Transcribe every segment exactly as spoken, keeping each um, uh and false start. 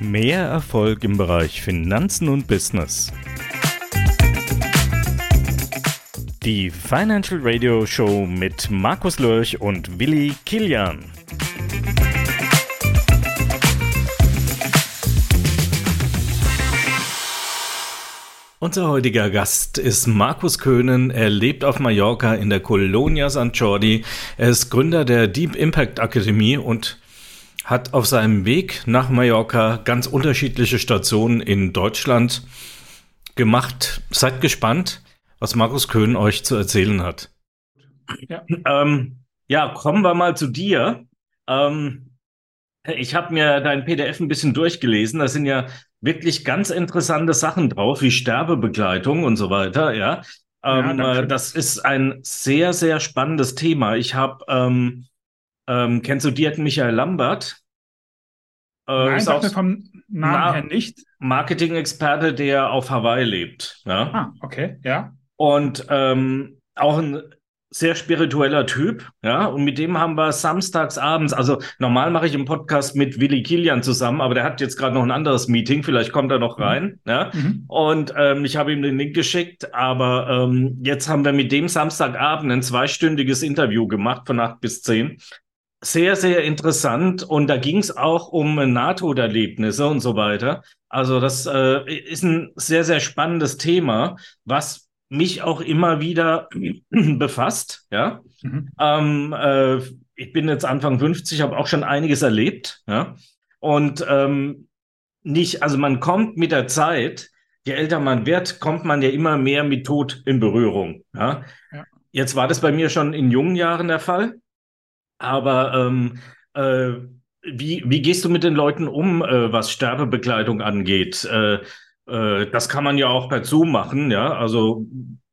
Mehr Erfolg im Bereich Finanzen und Business. Die Financial Radio Show mit Markus Lörch und Willi Kilian. Unser heutiger Gast ist Markus Köhnen. Er lebt auf Mallorca in der Colonia Sankt Jordi. Er ist Gründer der Deep Impact Akademie und hat auf seinem Weg nach Mallorca ganz unterschiedliche Stationen in Deutschland gemacht. Seid gespannt, was Markus Köhnen euch zu erzählen hat. Ja, ähm, ja kommen wir mal zu dir. Ähm, ich habe mir dein P D F ein bisschen durchgelesen. Da sind ja wirklich ganz interessante Sachen drauf, wie Sterbebegleitung und so weiter. Ja, ähm, Ja, äh, das ist ein sehr, sehr spannendes Thema. Ich habe, ähm, ähm, kennst du Dirk Michael Lambert? Äh, Nein, ist sag auch mir vom Namen Na- her nicht. Marketing-Experte, der auf Hawaii lebt. Ja. Ah, okay, ja. Und ähm, auch ein sehr spiritueller Typ, ja, und mit dem haben wir samstags abends, also normal mache ich einen Podcast mit Willi Kilian zusammen, aber der hat jetzt gerade noch ein anderes Meeting, vielleicht kommt er noch rein, ja, Mhm. und ähm, ich habe ihm den Link geschickt, aber ähm, jetzt haben wir mit dem Samstagabend ein zweistündiges Interview gemacht von acht bis zehn. Sehr, sehr interessant, und da ging es auch um Nahtoderlebnisse und so weiter. Also das äh, ist ein sehr, sehr spannendes Thema, was mich auch immer wieder befasst. Ja, Mhm. ähm, äh, ich bin jetzt Anfang fünfzig, habe auch schon einiges erlebt. Ja, und ähm, nicht, also man kommt mit der Zeit, je älter man wird, kommt man ja immer mehr mit Tod in Berührung. Ja, Ja. jetzt war das bei mir schon in jungen Jahren der Fall. Aber ähm, äh, wie, wie gehst du mit den Leuten um, äh, was Sterbebegleitung angeht? Äh, äh, das kann man ja auch per Zoom machen, ja. Also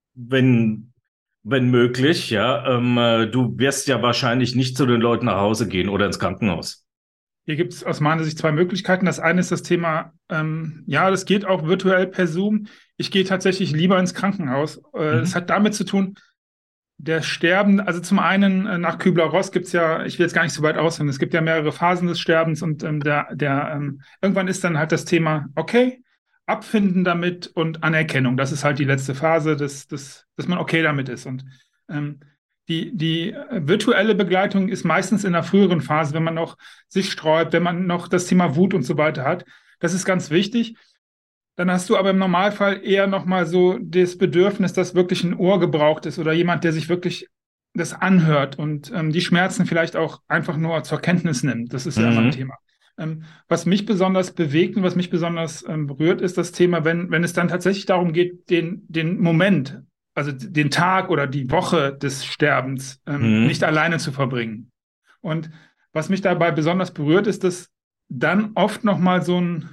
wenn, wenn möglich, ja. Ähm, äh, du wirst ja wahrscheinlich nicht zu den Leuten nach Hause gehen oder ins Krankenhaus. Hier gibt es aus meiner Sicht zwei Möglichkeiten. Das eine ist das Thema, ähm, ja, das geht auch virtuell per Zoom. Ich gehe tatsächlich lieber ins Krankenhaus. Äh, Mhm. Das hat damit zu tun, der Sterben, also zum einen äh, nach Kübler-Ross gibt es ja, ich will jetzt gar nicht so weit ausholen, es gibt ja mehrere Phasen des Sterbens, und ähm, der, der, ähm, irgendwann ist dann halt das Thema, okay, abfinden damit und Anerkennung. Das ist halt die letzte Phase, dass, dass, dass man okay damit ist. Und ähm, die, die äh, virtuelle Begleitung ist meistens in der früheren Phase, wenn man noch sich sträubt, wenn man noch das Thema Wut und so weiter hat. Das ist ganz wichtig. Dann hast du aber im Normalfall eher nochmal so das Bedürfnis, dass wirklich ein Ohr gebraucht ist oder jemand, der sich wirklich das anhört und ähm, die Schmerzen vielleicht auch einfach nur zur Kenntnis nimmt. Das ist ja immer ein Mhm. Thema. Ähm, was mich besonders bewegt und was mich besonders ähm, berührt, ist das Thema, wenn, wenn es dann tatsächlich darum geht, den, den Moment, also den Tag oder die Woche des Sterbens ähm, Mhm. nicht alleine zu verbringen. Und was mich dabei besonders berührt, ist, dass dann oft nochmal so ein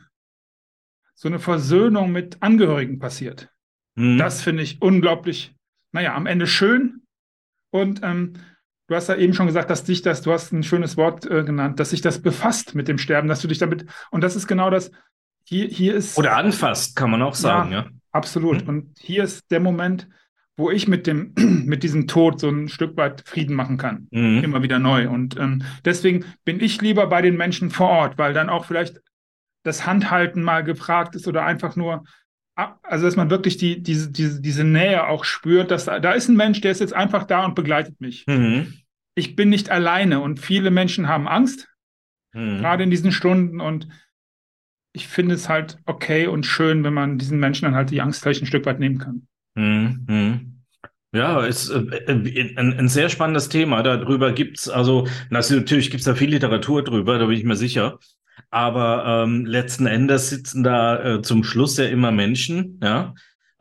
so eine Versöhnung mit Angehörigen passiert. Mhm. Das finde ich unglaublich, naja, am Ende schön. Und ähm, du hast ja eben schon gesagt, dass dich das, du hast ein schönes Wort äh, genannt, dass sich das befasst mit dem Sterben, dass du dich damit, und das ist genau das, hier, hier ist, Oder anfasst, kann man auch sagen, ja. absolut. Mhm. Und hier ist der Moment, wo ich mit dem, mit diesem Tod so ein Stück weit Frieden machen kann. Mhm. Immer wieder neu. Und ähm, deswegen bin ich lieber bei den Menschen vor Ort, weil dann auch vielleicht das Handhalten mal gefragt ist oder einfach nur, also dass man wirklich die, diese, diese, diese Nähe auch spürt, dass da, da ist ein Mensch, der ist jetzt einfach da und begleitet mich. Mhm. Ich bin nicht alleine, und viele Menschen haben Angst, Mhm. gerade in diesen Stunden, und ich finde es halt okay und schön, wenn man diesen Menschen dann halt die Angst vielleicht ein Stück weit nehmen kann. Mhm. Mhm. Ja, ist äh, äh, ein, ein sehr spannendes Thema. Darüber gibt's, also natürlich gibt's da viel Literatur drüber, da bin ich mir sicher. Aber ähm, letzten Endes sitzen da äh, zum Schluss ja immer Menschen, ja,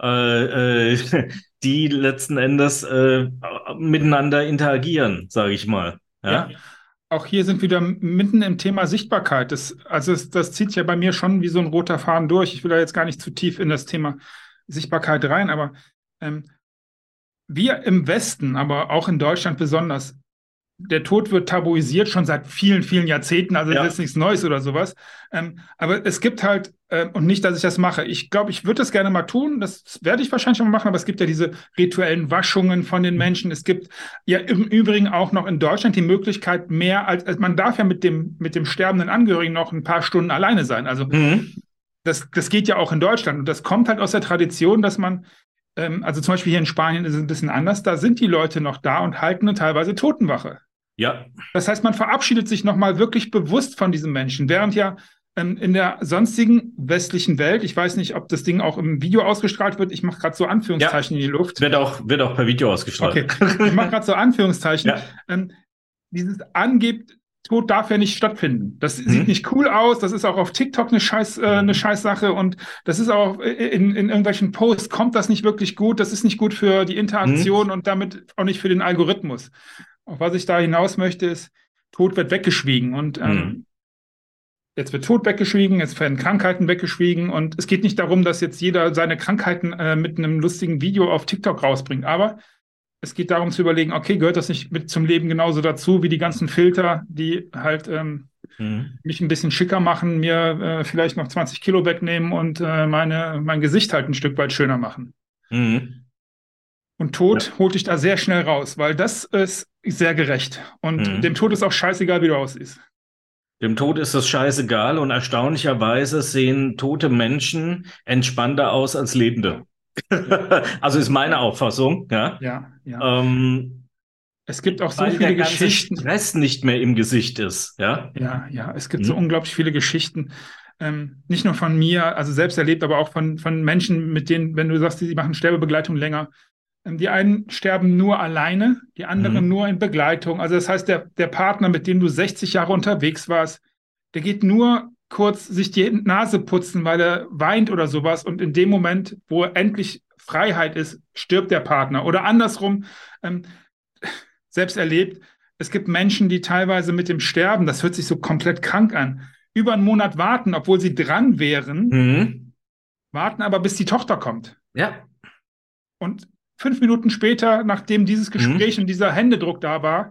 äh, äh, die letzten Endes äh, miteinander interagieren, sage ich mal. Ja. Ja, auch hier sind wir wieder mitten im Thema Sichtbarkeit. Das, also es, das zieht ja bei mir schon wie so ein roter Faden durch. Ich will da jetzt gar nicht zu tief in das Thema Sichtbarkeit rein, aber ähm, wir im Westen, aber auch in Deutschland besonders, der Tod wird tabuisiert schon seit vielen, vielen Jahrzehnten, also Ja. das ist nichts Neues oder sowas. Ähm, aber es gibt halt, äh, und nicht, dass ich das mache, ich glaube, ich würde das gerne mal tun, das werde ich wahrscheinlich mal machen, aber es gibt ja diese rituellen Waschungen von den Menschen. Es gibt ja im Übrigen auch noch in Deutschland die Möglichkeit, mehr als, als man darf ja mit dem, mit dem sterbenden Angehörigen noch ein paar Stunden alleine sein. Also Mhm. das, das geht ja auch in Deutschland und das kommt halt aus der Tradition, dass man ähm, also zum Beispiel hier in Spanien ist es ein bisschen anders, da sind die Leute noch da und halten eine teilweise Totenwache. Ja. Das heißt, man verabschiedet sich nochmal wirklich bewusst von diesem Menschen, während ja ähm, in der sonstigen westlichen Welt, ich weiß nicht, ob das Ding auch im Video ausgestrahlt wird, ich mache gerade so Anführungszeichen Ja. in die Luft. Wird auch, wird auch per Video ausgestrahlt. Okay, ich mache gerade so Anführungszeichen. Ja. Ähm, dieses angibt, Tod darf ja nicht stattfinden. Das Mhm. sieht nicht cool aus. Das ist auch auf TikTok eine Scheiß, äh, eine Scheißsache und das ist auch in, in irgendwelchen Posts kommt das nicht wirklich gut. Das ist nicht gut für die Interaktion Mhm. und damit auch nicht für den Algorithmus. Auf was ich da hinaus möchte, ist, Tod wird weggeschwiegen und ähm, Mhm. jetzt wird Tod weggeschwiegen, jetzt werden Krankheiten weggeschwiegen und es geht nicht darum, dass jetzt jeder seine Krankheiten äh, mit einem lustigen Video auf TikTok rausbringt, aber es geht darum zu überlegen, okay, gehört das nicht mit zum Leben genauso dazu wie die ganzen Filter, die halt ähm, Mhm. mich ein bisschen schicker machen, mir äh, vielleicht noch zwanzig Kilo wegnehmen und äh, meine, mein Gesicht halt ein Stück weit schöner machen. Mhm. Und Tod Ja. holt dich da sehr schnell raus, weil das ist sehr gerecht. Und Mhm. dem Tod ist auch scheißegal, wie du aussiehst. Dem Tod ist das scheißegal und erstaunlicherweise sehen tote Menschen entspannter aus als Lebende. Also ist meine Auffassung, ja. Ja, ja. Ähm, Es gibt auch so weil viele der ganze Geschichten. Stress nicht mehr im Gesicht ist, ja. Ja, ja, es gibt so Mhm. unglaublich viele Geschichten. Ähm, nicht nur von mir, also selbst erlebt, aber auch von, von Menschen, mit denen, wenn du sagst, die machen Sterbebegleitung länger. Ähm, die einen sterben nur alleine, die anderen Mhm. nur in Begleitung. Also das heißt, der, der Partner, mit dem du sechzig Jahre unterwegs warst, der geht nur kurz sich die Nase putzen, weil er weint oder sowas. Und in dem Moment, wo endlich Freiheit ist, stirbt der Partner. Oder andersrum, ähm, selbst erlebt, es gibt Menschen, die teilweise mit dem Sterben, das hört sich so komplett krank an, über einen Monat warten, obwohl sie dran wären, Mhm. warten aber, bis die Tochter kommt. Ja. Und fünf Minuten später, nachdem dieses Gespräch Mhm. und dieser Händedruck da war,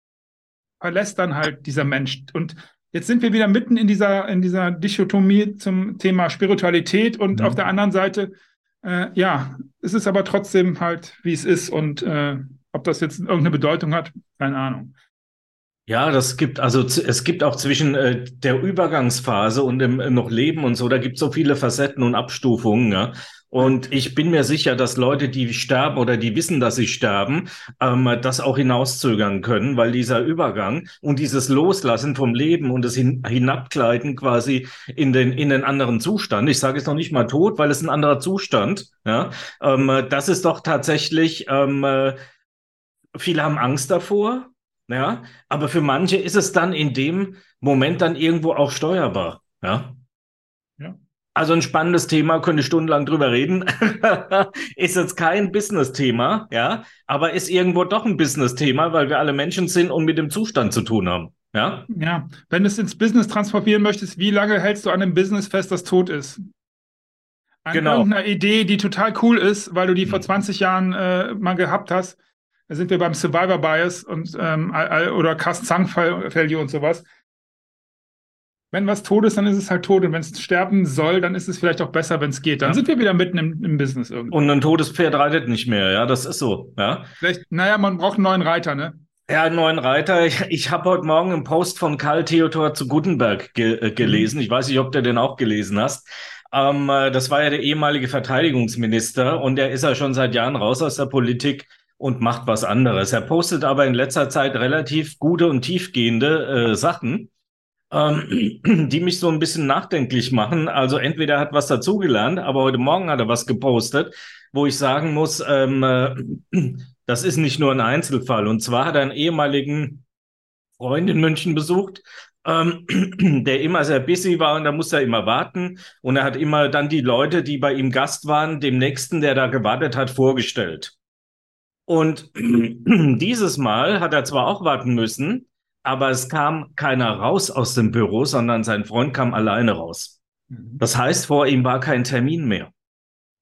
verlässt dann halt dieser Mensch. Und jetzt sind wir wieder mitten in dieser, in dieser Dichotomie zum Thema Spiritualität und auf der Mhm. anderen Seite, äh, ja, es ist aber trotzdem halt, wie es ist und äh, ob das jetzt irgendeine Bedeutung hat, keine Ahnung. Ja, das gibt, also z- es gibt auch zwischen äh, der Übergangsphase und dem äh, noch Leben und so, da gibt es so viele Facetten und Abstufungen, ja. Und ich bin mir sicher, dass Leute, die sterben oder die wissen, dass sie sterben, ähm, das auch hinauszögern können, weil dieser Übergang und dieses Loslassen vom Leben und das hin Hinabgleiten quasi in den, in den anderen Zustand, ich sage jetzt noch nicht mal tot, weil es ein anderer Zustand, ja, ähm, das ist doch tatsächlich, ähm, äh, viele haben Angst davor, ja, aber für manche ist es dann in dem Moment dann irgendwo auch steuerbar, ja. Ja. Also ein spannendes Thema, könnte ich stundenlang drüber reden. Ist jetzt kein Business-Thema, ja, aber ist irgendwo doch ein Business-Thema, weil wir alle Menschen sind und mit dem Zustand zu tun haben, ja. Ja, wenn du es ins Business transformieren möchtest, wie lange hältst du an einem Business fest, das tot ist? An Genau. irgendeiner Idee, die total cool ist, weil du die vor Hm. zwanzig Jahren äh, mal gehabt hast. Da sind wir beim Survivor Bias und ähm, all- all- oder Cast-Zang-Value und sowas. Wenn was tot ist, dann ist es halt tot. Und wenn es sterben soll, dann ist es vielleicht auch besser, wenn es geht. Dann Ja. sind wir wieder mitten im, im Business irgendwie. Und ein totes Pferd reitet nicht mehr, ja, das ist so, ja. Vielleicht, naja, man braucht einen neuen Reiter, ne? Ja, einen neuen Reiter. Ich, ich habe heute Morgen einen Post von Karl Theodor zu Guttenberg ge äh, gelesen. Ich weiß nicht, ob du den auch gelesen hast. Ähm, äh, das war ja der ehemalige Verteidigungsminister und der ist ja schon seit Jahren raus aus der Politik und macht was anderes. Er postet aber in letzter Zeit relativ gute und tiefgehende äh, Sachen, ähm, die mich so ein bisschen nachdenklich machen. Also entweder er hat was dazugelernt, aber heute Morgen hat er was gepostet, wo ich sagen muss, ähm, äh, das ist nicht nur ein Einzelfall. Und zwar hat er einen ehemaligen Freund in München besucht, ähm, der immer sehr busy war und da musste er immer warten. Und er hat immer dann die Leute, die bei ihm Gast waren, dem Nächsten, der da gewartet hat, vorgestellt. Und dieses Mal hat er zwar auch warten müssen, aber es kam keiner raus aus dem Büro, sondern sein Freund kam alleine raus. Mhm. Das heißt, vor ihm war kein Termin mehr.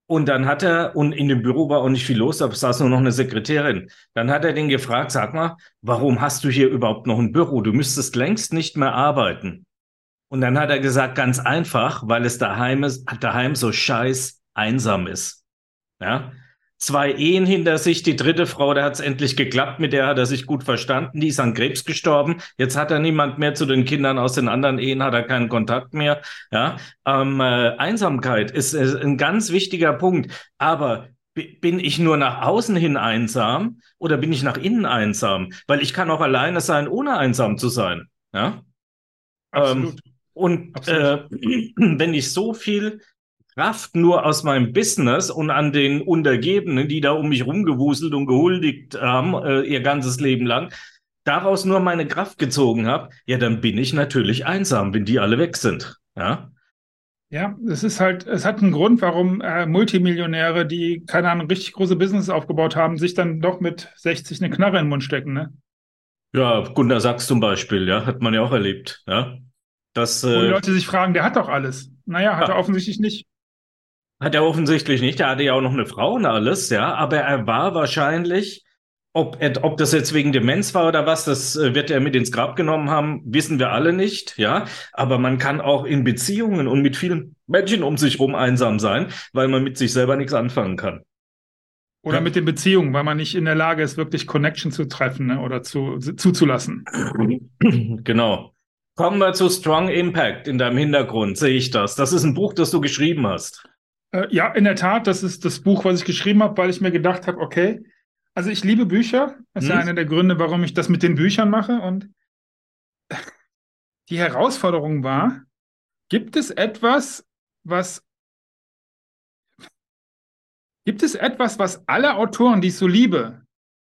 Und dann hat er, und in dem Büro war auch nicht viel los, da saß nur noch eine Sekretärin. Dann hat er den gefragt, sag mal, warum hast du hier überhaupt noch ein Büro? Du müsstest längst nicht mehr arbeiten. Und dann hat er gesagt, ganz einfach, weil es daheim ist, daheim so scheiß einsam ist. Ja? Zwei Ehen hinter sich, die dritte Frau, da hat es endlich geklappt, mit der hat er sich gut verstanden, die ist an Krebs gestorben, jetzt hat er niemand mehr zu den Kindern aus den anderen Ehen, hat er keinen Kontakt mehr. Ja? Ähm, äh, Einsamkeit ist, ist ein ganz wichtiger Punkt, aber b- bin ich nur nach außen hin einsam oder bin ich nach innen einsam? Weil ich kann auch alleine sein, ohne einsam zu sein. Ja? Ähm, Absolut. und Absolut. äh, wenn ich so viel Kraft nur aus meinem Business und an den Untergebenen, die da um mich rumgewuselt und gehuldigt haben, äh, ihr ganzes Leben lang, daraus nur meine Kraft gezogen habe, ja, dann bin ich natürlich einsam, wenn die alle weg sind. Ja, Ja, es ist halt, es hat einen Grund, warum äh, Multimillionäre, die, keine Ahnung, richtig große Business aufgebaut haben, sich dann doch mit sechzig eine Knarre in den Mund stecken, ne? ja, Gunnar Sachs zum Beispiel, ja, hat man ja auch erlebt. Ja, das Wo die äh, Leute sich fragen, der hat doch alles. Naja, hat er ja, offensichtlich nicht. hat er offensichtlich nicht. Er hatte ja auch noch eine Frau und alles, ja, aber er war wahrscheinlich, ob, er- ob das jetzt wegen Demenz war oder was, das äh, wird er mit ins Grab genommen haben, wissen wir alle nicht, ja. Aber man kann auch in Beziehungen und mit vielen Menschen um sich rum einsam sein, weil man mit sich selber nichts anfangen kann. Oder Ja. mit den Beziehungen, weil man nicht in der Lage ist, wirklich Connection zu treffen, ne? Oder zu, zuzulassen. Genau. Kommen wir zu Strong Impact in deinem Hintergrund, sehe ich das. Das ist ein Buch, das du geschrieben hast. Äh, ja, in der Tat, das ist das Buch, was ich geschrieben habe, weil ich mir gedacht habe, okay, also ich liebe Bücher. Das ist ja Hm? einer der Gründe, warum ich das mit den Büchern mache. Und die Herausforderung war, gibt es etwas, was, gibt es etwas, was alle Autoren, die ich so liebe,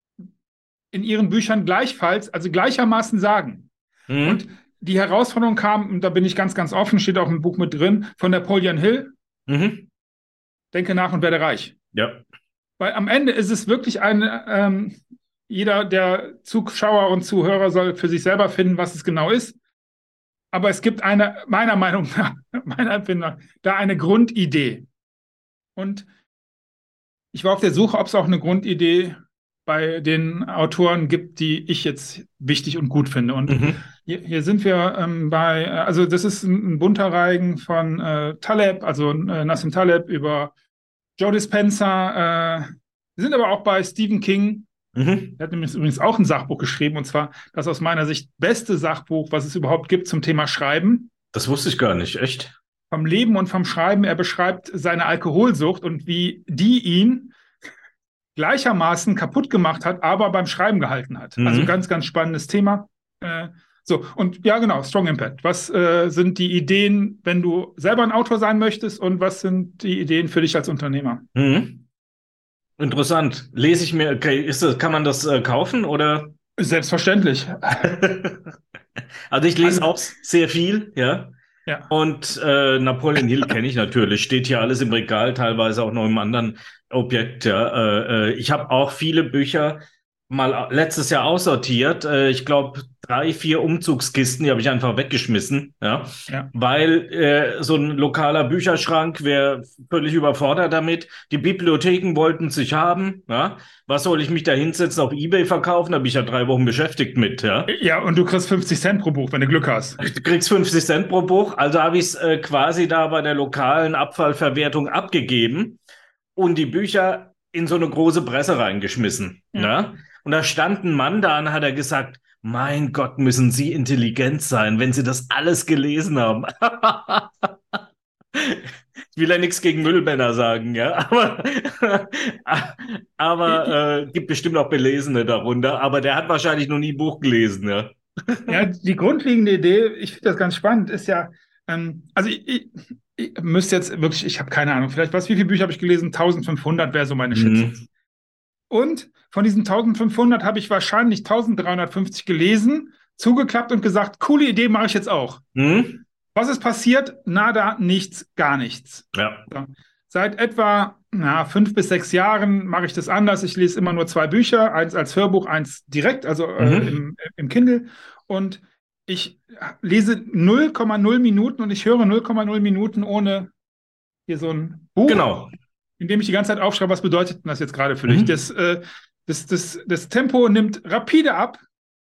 in ihren Büchern gleichfalls, also gleichermaßen sagen? Und Hm? die Herausforderung kam, und da bin ich ganz, ganz offen, steht auch im Buch mit drin, von Napoleon Hill, Mhm. Denke nach und werde reich. Ja. Weil am Ende ist es wirklich eine, ähm, jeder der Zuschauer und Zuhörer soll für sich selber finden, was es genau ist. Aber es gibt eine, meiner Meinung nach, meiner Empfindung nach, da eine Grundidee. Und ich war auf der Suche, ob es auch eine Grundidee bei den Autoren gibt, die ich jetzt wichtig und gut finde. Und Mhm. hier, hier sind wir ähm, bei, äh, also das ist ein, ein bunter Reigen von äh, Taleb, also äh, Nassim Taleb über Joe Dispenza. Äh, wir sind aber auch bei Stephen King. Mhm. Er hat nämlich übrigens auch ein Sachbuch geschrieben, und zwar das aus meiner Sicht beste Sachbuch, was es überhaupt gibt zum Thema Schreiben. Das wusste ich gar nicht, echt? Vom Leben und vom Schreiben. Er beschreibt seine Alkoholsucht und wie die ihn gleichermaßen kaputt gemacht hat, aber beim Schreiben gehalten hat. Mhm. Also ganz, ganz spannendes Thema. Äh, so, und ja, genau, Strong Impact. Was äh, sind die Ideen, wenn du selber ein Autor sein möchtest, und was sind die Ideen für dich als Unternehmer? Mhm. Interessant. Lese ich mir, okay, ist das, kann man das äh, kaufen oder? Selbstverständlich. Also ich lese Also, auch sehr viel, ja. ja. Und äh, Napoleon Hill kenne ich natürlich, steht hier alles im Regal, teilweise auch noch im anderen Objekt. Ja. Äh, äh, ich habe auch viele Bücher mal letztes Jahr aussortiert. Äh, ich glaube, drei, vier Umzugskisten, die habe ich einfach weggeschmissen, ja. Ja. Weil äh, so ein lokaler Bücherschrank wäre völlig überfordert damit. Die Bibliotheken wollten es sich haben, ja. Was soll ich mich da hinsetzen, auf eBay verkaufen? Da bin ich ja drei Wochen beschäftigt mit, ja. Ja, und du kriegst fünfzig Cent pro Buch, wenn du Glück hast. Du kriegst fünfzig Cent pro Buch, also habe ich es äh, quasi da bei der lokalen Abfallverwertung abgegeben und die Bücher in so eine große Presse reingeschmissen. Ja. Ja? Und da stand ein Mann da und hat er gesagt, mein Gott, müssen Sie intelligent sein, wenn Sie das alles gelesen haben. Ich will ja nichts gegen Müllmänner sagen, ja, aber, aber äh, gibt bestimmt auch Belesene darunter, aber der hat wahrscheinlich noch nie ein Buch gelesen, ja. Ja, die grundlegende Idee, ich finde das ganz spannend, ist ja, ähm, also ich, ich, ich müsste jetzt wirklich, ich habe keine Ahnung, vielleicht was, wie viele Bücher habe ich gelesen? eintausendfünfhundert wäre so meine Schätzung. Mhm. Und von diesen eintausendfünfhundert habe ich wahrscheinlich eintausenddreihundertfünfzig gelesen, zugeklappt und gesagt, coole Idee, mache ich jetzt auch. Mhm. Was ist passiert? Nada, nichts, gar nichts. Ja. So. Seit etwa na, fünf bis sechs Jahren mache ich das anders. Ich lese immer nur zwei Bücher, eins als Hörbuch, eins direkt, also Mhm. äh, im, im Kindle. Und ich lese null Komma null Minuten und ich höre null Komma null Minuten ohne hier so ein Buch. Genau. Indem ich die ganze Zeit aufschreibe, was bedeutet denn das jetzt gerade für Mhm. dich? Das, äh, das, das, das Tempo nimmt rapide ab,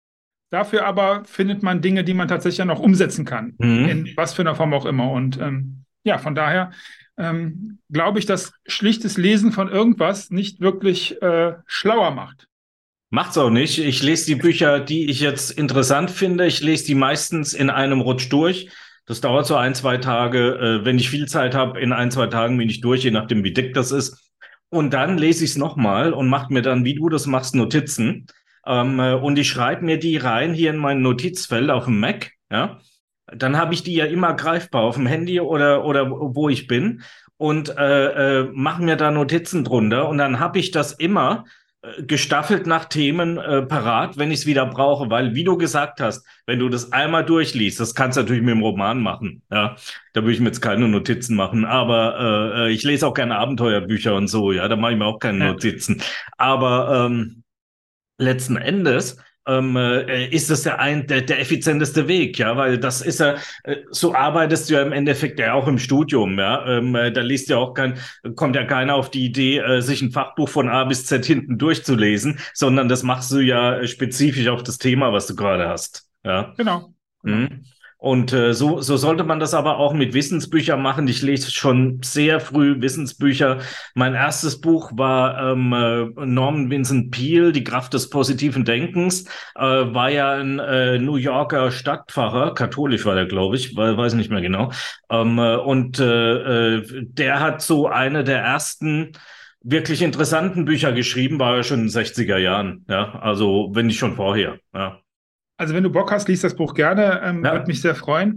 dafür aber findet man Dinge, die man tatsächlich ja noch umsetzen kann, Mhm. in was für einer Form auch immer. Und ähm, ja, von daher ähm, glaube ich, dass schlichtes Lesen von irgendwas nicht wirklich äh, schlauer macht. Macht's auch nicht. Ich lese die Bücher, die ich jetzt interessant finde. Ich lese die meistens in einem Rutsch durch. Das dauert so ein, zwei Tage. Äh, wenn ich viel Zeit habe, in ein, zwei Tagen bin ich durch, je nachdem, wie dick das ist. Und dann lese ich es nochmal und mache mir dann, wie du das machst, Notizen. Ähm, äh, und ich schreibe mir die rein hier in mein Notizfeld auf dem Mac. Ja, dann habe ich die ja immer greifbar auf dem Handy oder, oder wo ich bin und äh, äh, mache mir da Notizen drunter. Und dann habe ich das immer äh, gestaffelt nach Themen äh, parat, wenn ich es wieder brauche. Weil, wie du gesagt hast, wenn du das einmal durchliest, das kannst du natürlich mit dem Roman machen. Ja, da würde ich mir jetzt keine Notizen machen. Aber äh, ich lese auch gerne Abenteuerbücher und so. Ja, da mache ich mir auch keine Ja. Notizen. Aber ähm, letzten Endes ähm, äh, ist das ja ein, der, der effizienteste Weg, ja, weil das ist ja, äh, so arbeitest du ja im Endeffekt ja auch im Studium, ja, ähm, äh, da liest ja auch kein, kommt ja keiner auf die Idee, äh, sich ein Fachbuch von A bis Z hinten durchzulesen, sondern das machst du ja äh, spezifisch auf das Thema, was du gerade hast, ja. Genau. genau. Mhm. Und äh, so, so sollte man das aber auch mit Wissensbüchern machen. Ich lese schon sehr früh Wissensbücher. Mein erstes Buch war ähm, äh, Norman Vincent Peale, Die Kraft des positiven Denkens. Äh, war ja ein äh, New Yorker Stadtpfarrer, katholisch war der, glaube ich, weil, weiß nicht mehr genau. Ähm, äh, und äh, äh, der hat so eine der ersten wirklich interessanten Bücher geschrieben, war ja schon in den sechziger Jahren. Ja, also wenn nicht schon vorher. Ja. Also wenn du Bock hast, liest das Buch gerne, ähm, Ja. würde mich sehr freuen.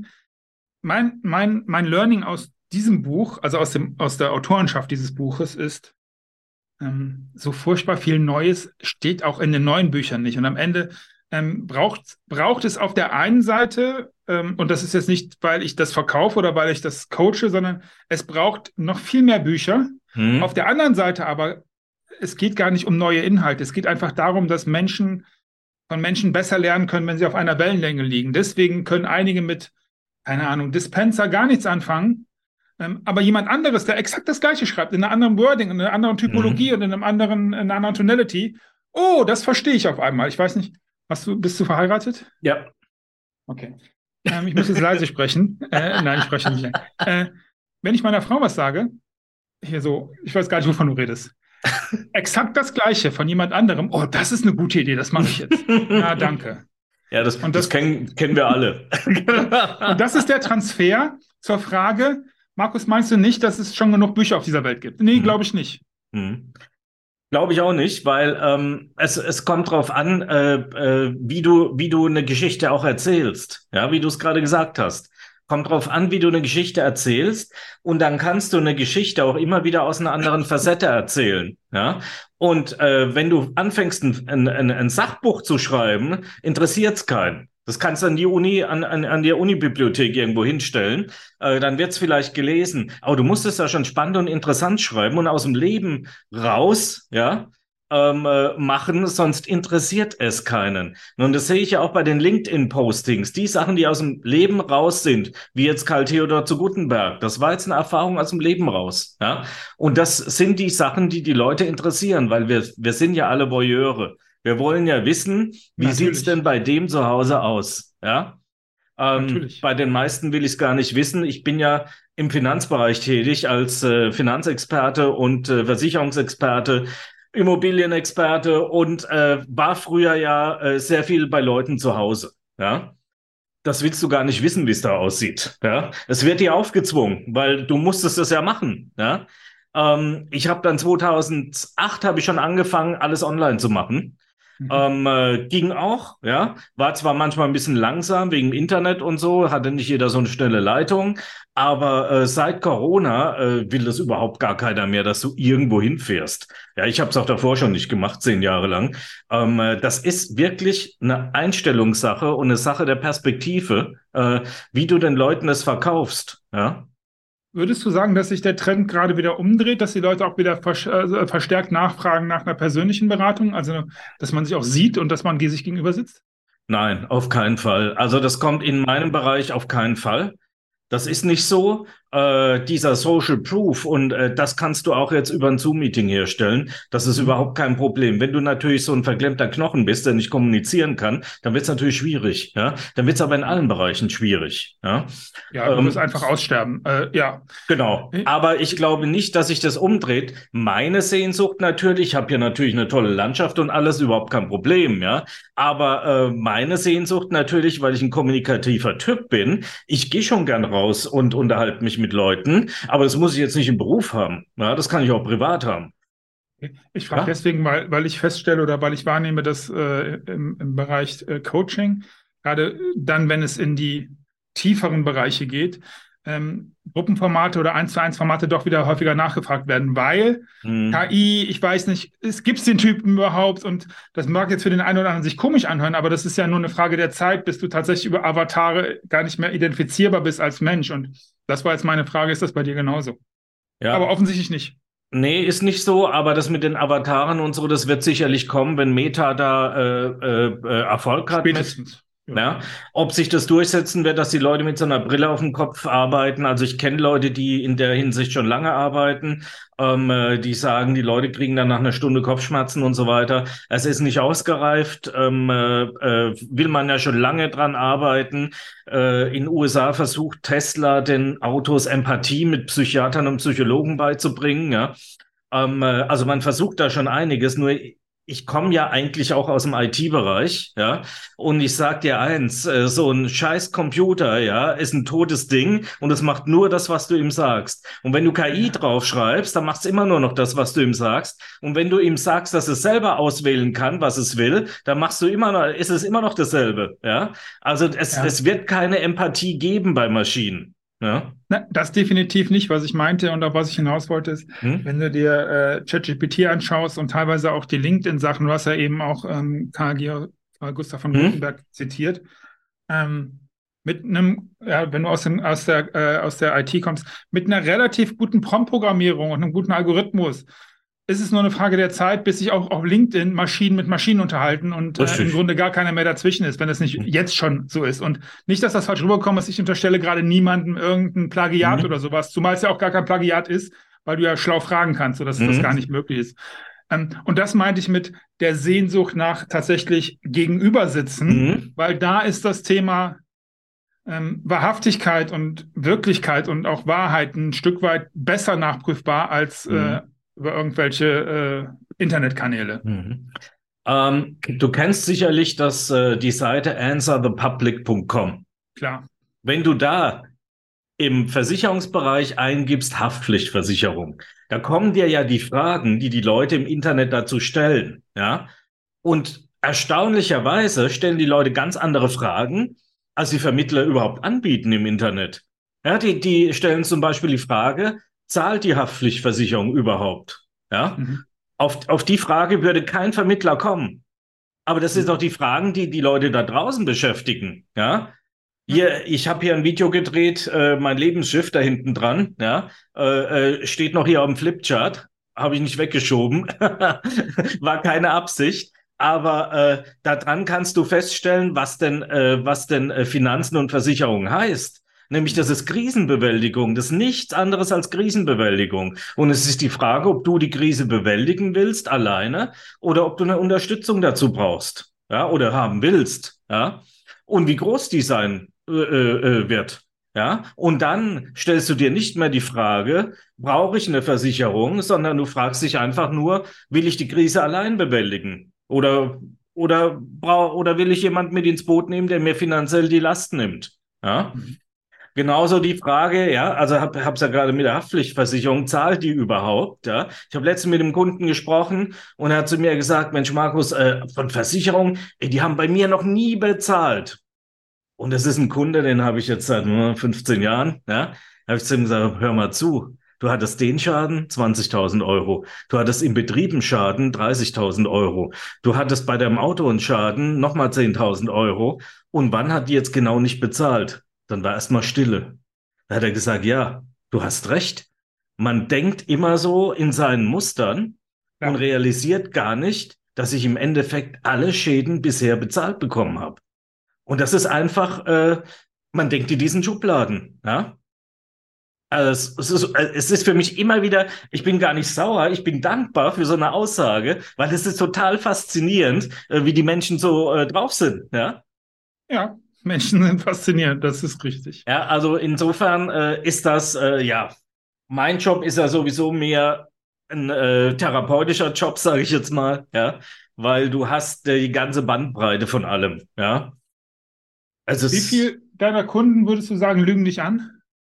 Mein, mein, mein Learning aus diesem Buch, also aus, dem, aus der Autorenschaft dieses Buches ist, ähm, so furchtbar viel Neues steht auch in den neuen Büchern nicht. Und am Ende ähm, braucht, braucht es auf der einen Seite, ähm, und das ist jetzt nicht, weil ich das verkaufe oder weil ich das coache, sondern es braucht noch viel mehr Bücher. Hm. Auf der anderen Seite aber, es geht gar nicht um neue Inhalte. Es geht einfach darum, dass Menschen von Menschen besser lernen können, wenn sie auf einer Wellenlänge liegen. Deswegen können einige mit, keine Ahnung, Dispenser gar nichts anfangen. Ähm, aber jemand anderes, der exakt das Gleiche schreibt, in einer anderen Wording, in einer anderen Typologie Mhm. und in einem anderen, in einer anderen Tonality. Oh, das verstehe ich auf einmal. Ich weiß nicht, hast du, bist du verheiratet? Ja. Okay. Ähm, ich muss jetzt leise sprechen. Äh, nein, ich spreche nicht. Äh, wenn ich meiner Frau was sage, hier so, ich weiß gar nicht, wovon du redest. Exakt das Gleiche von jemand anderem. Oh, das ist eine gute Idee, das mache ich jetzt. Na, danke. Ja, das, Und das, das- kennen, kennen wir alle. Und das ist der Transfer zur Frage, Markus, meinst du nicht, dass es schon genug Bücher auf dieser Welt gibt? Nee, Hm. glaube ich nicht. Hm. Glaube ich auch nicht, weil ähm, es, es kommt drauf an, äh, äh, wie du, wie du eine Geschichte auch erzählst. Ja, wie du es gerade gesagt hast. Kommt drauf an, wie du eine Geschichte erzählst. Und dann kannst du eine Geschichte auch immer wieder aus einer anderen Facette erzählen. Ja. Und äh, wenn du anfängst, ein, ein, ein Sachbuch zu schreiben, interessiert's keinen. Das kannst du an die Uni, an, an, an die Unibibliothek irgendwo hinstellen. Äh, dann wird's vielleicht gelesen. Aber du musst es ja schon spannend und interessant schreiben und aus dem Leben raus, ja, ähm, äh, machen, sonst interessiert es keinen. Und das sehe ich ja auch bei den LinkedIn-Postings. Die Sachen, die aus dem Leben raus sind, wie jetzt Karl Theodor zu Guttenberg, das war jetzt eine Erfahrung aus dem Leben raus. Ja? Und das sind die Sachen, die die Leute interessieren, weil wir, wir sind ja alle Voyeure. Wir wollen ja wissen, wie Natürlich. sieht's denn bei dem zu Hause aus? Ja? Ähm, Natürlich. bei den meisten will ich es gar nicht wissen. Ich bin ja im Finanzbereich tätig als äh, Finanzexperte und äh, Versicherungsexperte, Immobilienexperte und äh, war früher ja äh, sehr viel bei Leuten zu Hause. Ja, das willst du gar nicht wissen, wie es da aussieht. Ja, es wird dir aufgezwungen, weil du musstest es ja machen. Ja, ähm, ich habe dann zweitausendacht habe ich schon angefangen, alles online zu machen. Mhm. Ähm, äh, ging auch, ja. War zwar manchmal ein bisschen langsam wegen Internet und so, hatte nicht jeder so eine schnelle Leitung, aber äh, seit Corona äh, will das überhaupt gar keiner mehr, dass du irgendwo hinfährst. Ja, ich habe es auch davor schon nicht gemacht, zehn Jahre lang. Ähm, äh, das ist wirklich eine Einstellungssache und eine Sache der Perspektive, äh, wie du den Leuten das verkaufst, ja. Würdest du sagen, dass sich der Trend gerade wieder umdreht, dass die Leute auch wieder vers äh, verstärkt nachfragen nach einer persönlichen Beratung, also dass man sich auch sieht und dass man sich gegenüber sitzt? Nein, auf keinen Fall. Also das kommt in meinem Bereich auf keinen Fall. Das ist nicht so. äh, dieser Social Proof und äh, das kannst du auch jetzt über ein Zoom-Meeting herstellen. Das ist überhaupt kein Problem. Wenn du natürlich so ein verklemmter Knochen bist, der nicht kommunizieren kann, dann wird es natürlich schwierig. Ja? Dann wird es aber in allen Bereichen schwierig. Ja, Ja, du wirst ähm, einfach aussterben. Äh, ja. Genau, aber ich glaube nicht, dass sich das umdreht. Meine Sehnsucht natürlich, ich habe hier natürlich eine tolle Landschaft und alles, überhaupt kein Problem, ja. Aber äh, meine Sehnsucht natürlich, weil ich ein kommunikativer Typ bin, ich gehe schon gern raus und unterhalte mich mit Leuten, aber das muss ich jetzt nicht im Beruf haben. Ja, das kann ich auch privat haben. Ich frage Ja? deswegen, weil, weil ich feststelle oder weil ich wahrnehme, dass äh, im, im Bereich äh, Coaching, gerade dann, wenn es in die tieferen Bereiche geht, ähm, Gruppenformate oder eins zu eins Formate doch wieder häufiger nachgefragt werden, weil Hm. K I, ich weiß nicht, es gibt den Typen überhaupt und das mag jetzt für den einen oder anderen sich komisch anhören, aber das ist ja nur eine Frage der Zeit, bis du tatsächlich über Avatare gar nicht mehr identifizierbar bist als Mensch. Und das war jetzt meine Frage, ist das bei dir genauso? Aber Ja. offensichtlich nicht. Nee, ist nicht so, aber das mit den Avataren und so, das wird sicherlich kommen, wenn Meta da äh, äh, äh, Erfolg hat mit. Spätestens. Ja. Ja, ob sich das durchsetzen wird, dass die Leute mit so einer Brille auf dem Kopf arbeiten. Also ich kenne Leute, die in der Hinsicht schon lange arbeiten, ähm, äh, die sagen, die Leute kriegen dann nach einer Stunde Kopfschmerzen und so weiter. Es ist nicht ausgereift, ähm, äh, äh, will man ja schon lange dran arbeiten. Äh, in den U S A versucht Tesla den Autos Empathie mit Psychiatern und Psychologen beizubringen. Ja, ähm, äh, also man versucht da schon einiges, nur ich komme ja eigentlich auch aus dem I T-Bereich, ja, und ich sag dir eins, äh, so ein scheiß Computer, ja, ist ein totes Ding und es macht nur das, was du ihm sagst. Und wenn du K I Ja. draufschreibst, dann macht es immer nur noch das, was du ihm sagst. Und wenn du ihm sagst, dass es selber auswählen kann, was es will, dann machst du immer noch, ist es immer noch dasselbe, ja. Also es, Ja. es wird keine Empathie geben bei Maschinen, ja. Na, das definitiv nicht. Was ich meinte und auf was ich hinaus wollte, ist, Hm? wenn du dir äh, ChatGPT anschaust und teilweise auch die LinkedIn-Sachen, du hast ja eben auch ähm, Karl Georg, Karl Gustav von Hm? Gutenberg zitiert, ähm, mit einem, ja, wenn du aus, dem, aus, der, äh, aus der I T kommst, mit einer relativ guten Prompt-Programmierung und einem guten Algorithmus, ist es nur eine Frage der Zeit, bis sich auch auf LinkedIn Maschinen mit Maschinen unterhalten und äh, im Richtig. Grunde gar keiner mehr dazwischen ist, wenn es nicht jetzt schon so ist. Und nicht, dass das falsch rüberkommt, dass ich unterstelle gerade niemandem irgendein Plagiat Mhm. oder sowas, zumal es ja auch gar kein Plagiat ist, weil du ja schlau fragen kannst, sodass das Mhm. gar nicht möglich ist. Ähm, und das meinte ich mit der Sehnsucht nach tatsächlich Gegenübersitzen, Mhm. weil da ist das Thema ähm, Wahrhaftigkeit und Wirklichkeit und auch Wahrheit ein Stück weit besser nachprüfbar als äh, Mhm. über irgendwelche äh, Internetkanäle. Mhm. Ähm, du kennst sicherlich das, äh, die Seite answer the public punkt com. Klar. Wenn du da im Versicherungsbereich eingibst Haftpflichtversicherung, da kommen dir ja die Fragen, die die Leute im Internet dazu stellen, ja. Und erstaunlicherweise stellen die Leute ganz andere Fragen, als die Vermittler überhaupt anbieten im Internet. Ja, die, die stellen zum Beispiel die Frage, zahlt die Haftpflichtversicherung überhaupt? Ja, Mhm. auf, auf die Frage würde kein Vermittler kommen. Aber das sind doch die Fragen, die die Leute da draußen beschäftigen. Ja, hier, ich habe hier ein Video gedreht, äh, mein Lebensschiff da hinten dran, ja, äh, äh, steht noch hier auf dem Flipchart, habe ich nicht weggeschoben, war keine Absicht. Aber äh, daran kannst du feststellen, was denn, äh, was denn äh, Finanzen und Versicherung heißt. Nämlich, das ist Krisenbewältigung. Das ist nichts anderes als Krisenbewältigung. Und es ist die Frage, ob du die Krise bewältigen willst, alleine, oder ob du eine Unterstützung dazu brauchst, ja, oder haben willst, ja. Und wie groß die sein äh, äh, wird, ja. Und dann stellst du dir nicht mehr die Frage, brauche ich eine Versicherung, sondern du fragst dich einfach nur, will ich die Krise allein bewältigen? Oder, oder, brau- oder will ich jemanden mit ins Boot nehmen, der mir finanziell die Last nimmt? Ja? Mhm. Genauso die Frage, ja, also hab, hab's ja gerade mit der Haftpflichtversicherung, zahlt die überhaupt? Ja? Ich habe letztens mit einem Kunden gesprochen und er hat zu mir gesagt, Mensch, Markus, äh, von Versicherung, ey, die haben bei mir noch nie bezahlt. Und das ist ein Kunde, den habe ich jetzt seit äh, fünfzehn Jahren, ja. Da habe ich zu ihm gesagt, hör mal zu. Du hattest den Schaden, zwanzigtausend Euro. Du hattest im Betrieb einen Schaden, dreißigtausend Euro. Du hattest bei deinem Auto einen Schaden, nochmal zehntausend Euro. Und wann hat die jetzt genau nicht bezahlt? Dann war erstmal Stille. Da hat er gesagt, ja, du hast recht. Man denkt immer so in seinen Mustern Ja. und realisiert gar nicht, dass ich im Endeffekt alle Schäden bisher bezahlt bekommen habe. Und das ist einfach, äh, man denkt in diesen Schubladen, ja. Also es, es, ist, es ist für mich immer wieder, ich bin gar nicht sauer, ich bin dankbar für so eine Aussage, weil es ist total faszinierend, äh, wie die Menschen so äh, drauf sind, ja. Ja, Menschen sind faszinierend, das ist richtig. Ja, also insofern äh, ist das, äh, ja, mein Job ist ja sowieso mehr ein äh, therapeutischer Job, sage ich jetzt mal, ja, weil du hast äh, die ganze Bandbreite von allem, ja. Also Wie es, viel deiner Kunden würdest du sagen, lügen dich an?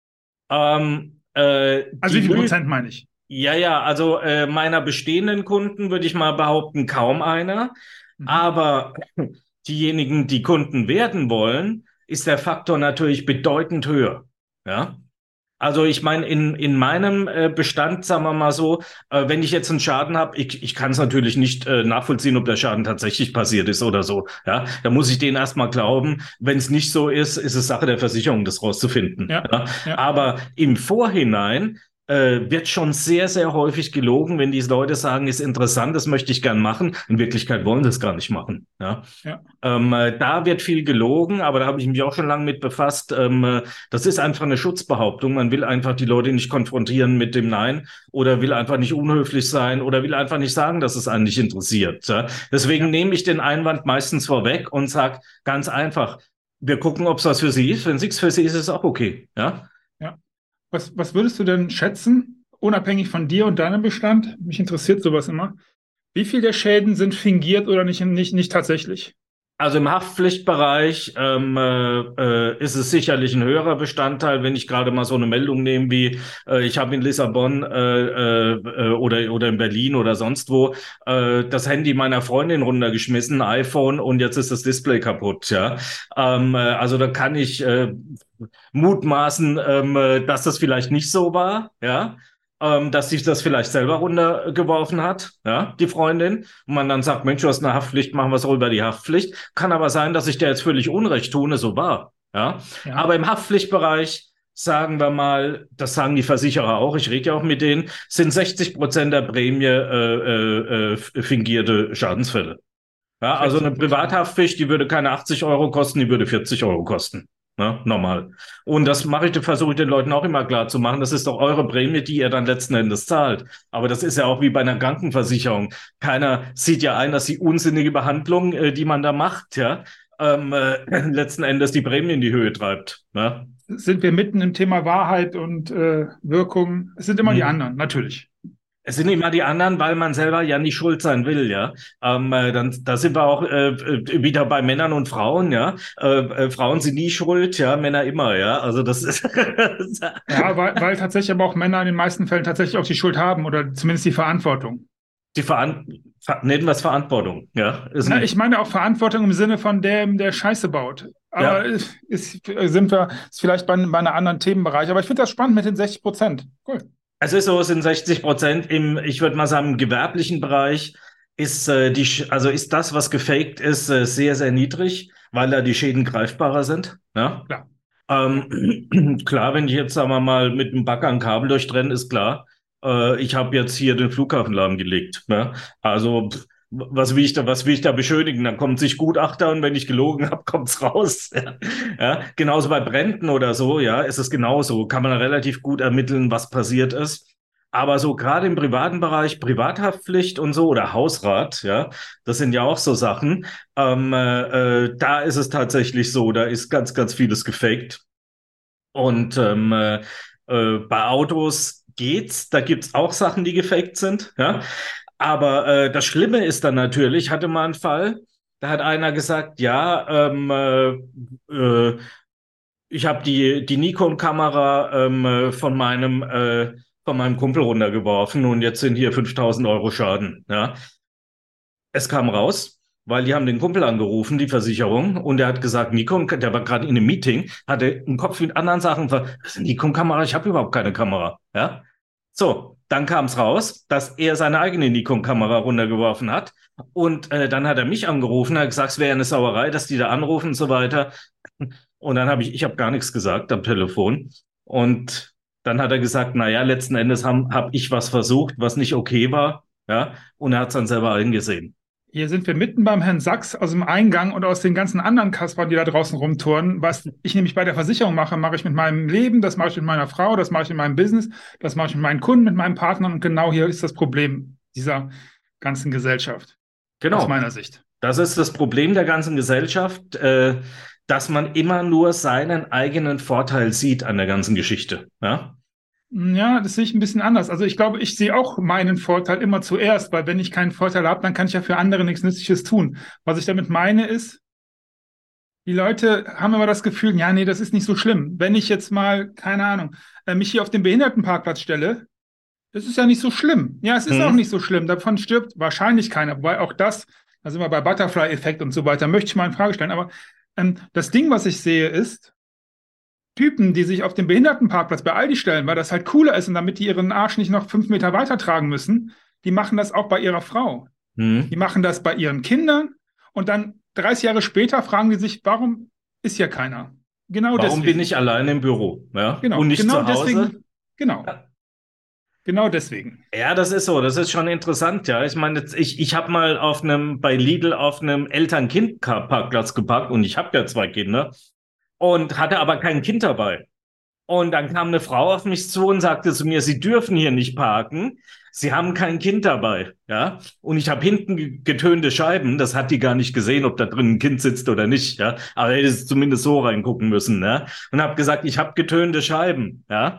ähm, äh, Also die wie viel Lü Prozent meine ich? ja, ja, also äh, meiner bestehenden Kunden würde ich mal behaupten, kaum einer. Mhm. Aber diejenigen, die Kunden werden wollen, ist der Faktor natürlich bedeutend höher. Ja. Also ich meine, in, in meinem äh, Bestand, sagen wir mal so, äh, wenn ich jetzt einen Schaden habe, ich, ich kann es natürlich nicht äh, nachvollziehen, ob der Schaden tatsächlich passiert ist oder so. Ja, da muss ich denen erstmal glauben. Wenn es nicht so ist, ist es Sache der Versicherung, das rauszufinden. Ja, Ja? ja, Aber im Vorhinein äh, wird schon sehr, sehr häufig gelogen, wenn die Leute sagen, ist interessant, das möchte ich gern machen. In Wirklichkeit wollen sie es gar nicht machen. Ja? ja. Ähm, äh, da wird viel gelogen, aber da habe ich mich auch schon lange mit befasst. Ähm, äh, das ist einfach eine Schutzbehauptung. Man will einfach die Leute nicht konfrontieren mit dem Nein oder will einfach nicht unhöflich sein oder will einfach nicht sagen, dass es einen nicht interessiert. Ja? Deswegen Ja. nehme ich den Einwand meistens vorweg und sage ganz einfach, wir gucken, ob es was für Sie ist. Wenn es nichts für Sie ist, ist es auch okay. Ja? Ja. Was, was würdest du denn schätzen, unabhängig von dir und deinem Bestand? Mich interessiert sowas immer. Wie viel der Schäden sind fingiert oder nicht, nicht, nicht tatsächlich? Also im Haftpflichtbereich ähm, äh, äh, ist es sicherlich ein höherer Bestandteil, wenn ich gerade mal so eine Meldung nehme wie äh, ich habe in Lissabon äh, äh, oder oder in Berlin oder sonst wo äh, das Handy meiner Freundin runtergeschmissen, ein iPhone, und jetzt ist das Display kaputt. Ja, ähm, äh, also da kann ich äh, mutmaßen, ähm, äh, dass das vielleicht nicht so war. Ja. Ähm, dass sich das vielleicht selber runtergeworfen hat, ja, die Freundin, und man dann sagt, Mensch, du hast eine Haftpflicht, machen wir es auch über die Haftpflicht. Kann aber sein, dass ich dir jetzt völlig Unrecht tue, so war. Ja. Ja. Aber im Haftpflichtbereich, sagen wir mal, das sagen die Versicherer auch, ich rede ja auch mit denen, sind sechzig Prozent der Prämie äh, äh, äh, fingierte Schadensfälle. Ja, also eine sechzig Prozent. Privathaftpflicht, die würde keine achtzig Euro kosten, die würde vierzig Euro kosten. Ne, normal. Und das mache ich, versuche ich den Leuten auch immer klar zu machen. Das ist doch eure Prämie, die ihr dann letzten Endes zahlt. Aber das ist ja auch wie bei einer Krankenversicherung. Keiner sieht ja ein, dass die unsinnige Behandlung, äh, die man da macht, ja, ähm, äh, letzten Endes die Prämie in die Höhe treibt. Ne? Sind wir mitten im Thema Wahrheit und äh, Wirkung? Es sind immer die Hm. anderen, natürlich. Es sind immer die anderen, weil man selber ja nicht schuld sein will, ja. Ähm, äh, dann, da sind wir auch äh, äh, wieder bei Männern und Frauen, ja. Äh, äh, Frauen sind nie schuld, ja, Männer immer, ja. Also das ist Ja, weil, weil tatsächlich aber auch Männer in den meisten Fällen tatsächlich auch die Schuld haben oder zumindest die Verantwortung. die Veran Ver nennen wir es Verantwortung, ja. Ist Na, ein, ich meine auch Verantwortung im Sinne von dem, der Scheiße baut. Aber ja. ist, ist, sind wir ist vielleicht bei, bei einem anderen Themenbereich. Aber ich finde das spannend mit den sechzig Prozent. Cool. Es ist so, es sind sechzig Prozent im, ich würde mal sagen, im gewerblichen Bereich ist äh, die, Sch- also ist das, was gefaked ist, äh, sehr, sehr niedrig, weil da die Schäden greifbarer sind, ja. Klar. Ähm, klar, wenn ich jetzt, sagen wir mal, mit einem Bagger ein Kabel durchtrenne, ist klar, äh, ich habe jetzt hier den Flughafen lahmgelegt. Ne? Also, pff, was will ich da, was will ich da beschönigen? Dann kommt sich Gutachter und wenn ich gelogen habe, kommt's raus. Ja, ja, genauso bei Bränden oder so, ja, ist es genauso. Kann man relativ gut ermitteln, was passiert ist. Aber so gerade im privaten Bereich, Privathaftpflicht und so oder Hausrat, ja, das sind ja auch so Sachen. Ähm, äh, äh, da ist es tatsächlich so, da ist ganz, ganz vieles gefaked. Und ähm, äh, äh, bei Autos geht's, da gibt's auch Sachen, die gefaked sind, ja. Aber äh, das Schlimme ist dann natürlich, ich hatte mal einen Fall, da hat einer gesagt, ja, ähm, äh, äh, ich habe die, die Nikon-Kamera ähm, äh, von meinem, äh, von meinem Kumpel runtergeworfen und jetzt sind hier fünftausend Euro Schaden, ja. Es kam raus, weil die haben den Kumpel angerufen, die Versicherung, und der hat gesagt, Nikon, der war gerade in einem Meeting, hatte im Kopf mit anderen Sachen, das ist eine Nikon-Kamera, ich habe überhaupt keine Kamera. Ja? So, dann kam es raus, dass er seine eigene Nikon-Kamera runtergeworfen hat. Und äh, dann hat er mich angerufen, hat gesagt, es wäre eine Sauerei, dass die da anrufen und so weiter. Und dann habe ich, ich habe gar nichts gesagt am Telefon. Und dann hat er gesagt, na ja, letzten Endes habe hab ich was versucht, was nicht okay war. Ja, und er hat es dann selber eingesehen. Hier sind wir mitten beim Herrn Sachs aus dem Eingang und aus den ganzen anderen Kaspern, die da draußen rumturnen. Was ich nämlich bei der Versicherung mache, mache ich mit meinem Leben, das mache ich mit meiner Frau, das mache ich in meinem Business, das mache ich mit meinen Kunden, mit meinen Partnern. Und genau hier ist das Problem dieser ganzen Gesellschaft. Genau. Aus meiner Sicht. Das ist das Problem der ganzen Gesellschaft, äh, dass man immer nur seinen eigenen Vorteil sieht an der ganzen Geschichte. Ja? Ja, das sehe ich ein bisschen anders. Also ich glaube, ich sehe auch meinen Vorteil immer zuerst, weil wenn ich keinen Vorteil habe, dann kann ich ja für andere nichts Nützliches tun. Was ich damit meine ist, die Leute haben immer das Gefühl, ja, nee, das ist nicht so schlimm. Wenn ich jetzt mal, keine Ahnung, äh, mich hier auf den Behindertenparkplatz stelle, das ist ja nicht so schlimm. Ja, es ist Hm. auch nicht so schlimm. Davon stirbt wahrscheinlich keiner. Wobei auch das, da sind wir bei Butterfly-Effekt und so weiter, möchte ich mal in Frage stellen. Aber ähm, das Ding, was ich sehe, ist, Typen, die sich auf den Behindertenparkplatz bei Aldi stellen, weil das halt cooler ist und damit die ihren Arsch nicht noch fünf Meter weiter tragen müssen, die machen das auch bei ihrer Frau. Hm. Die machen das bei ihren Kindern und dann dreißig Jahre später fragen die sich, warum ist hier keiner? Genau Warum deswegen. bin ich allein im Büro? Ja? Genau, Und nicht genau zu Hause? deswegen. Genau. Ja. Genau deswegen. Ja, das ist so. Das ist schon interessant. Ja, ich meine, jetzt- ich, ich habe mal auf einem, bei Lidl auf einem Eltern-Kind-Parkplatz geparkt und ich habe ja zwei Kinder und hatte aber kein Kind dabei. Und dann kam eine Frau auf mich zu und sagte zu mir, Sie dürfen hier nicht parken. Sie haben kein Kind dabei. Ja, und ich habe hinten ge- getönte Scheiben. Das hat die gar nicht gesehen, ob da drin ein Kind sitzt oder nicht. Ja, aber hätte es zumindest so reingucken müssen. Ja, und habe gesagt, ich habe getönte Scheiben. Ja,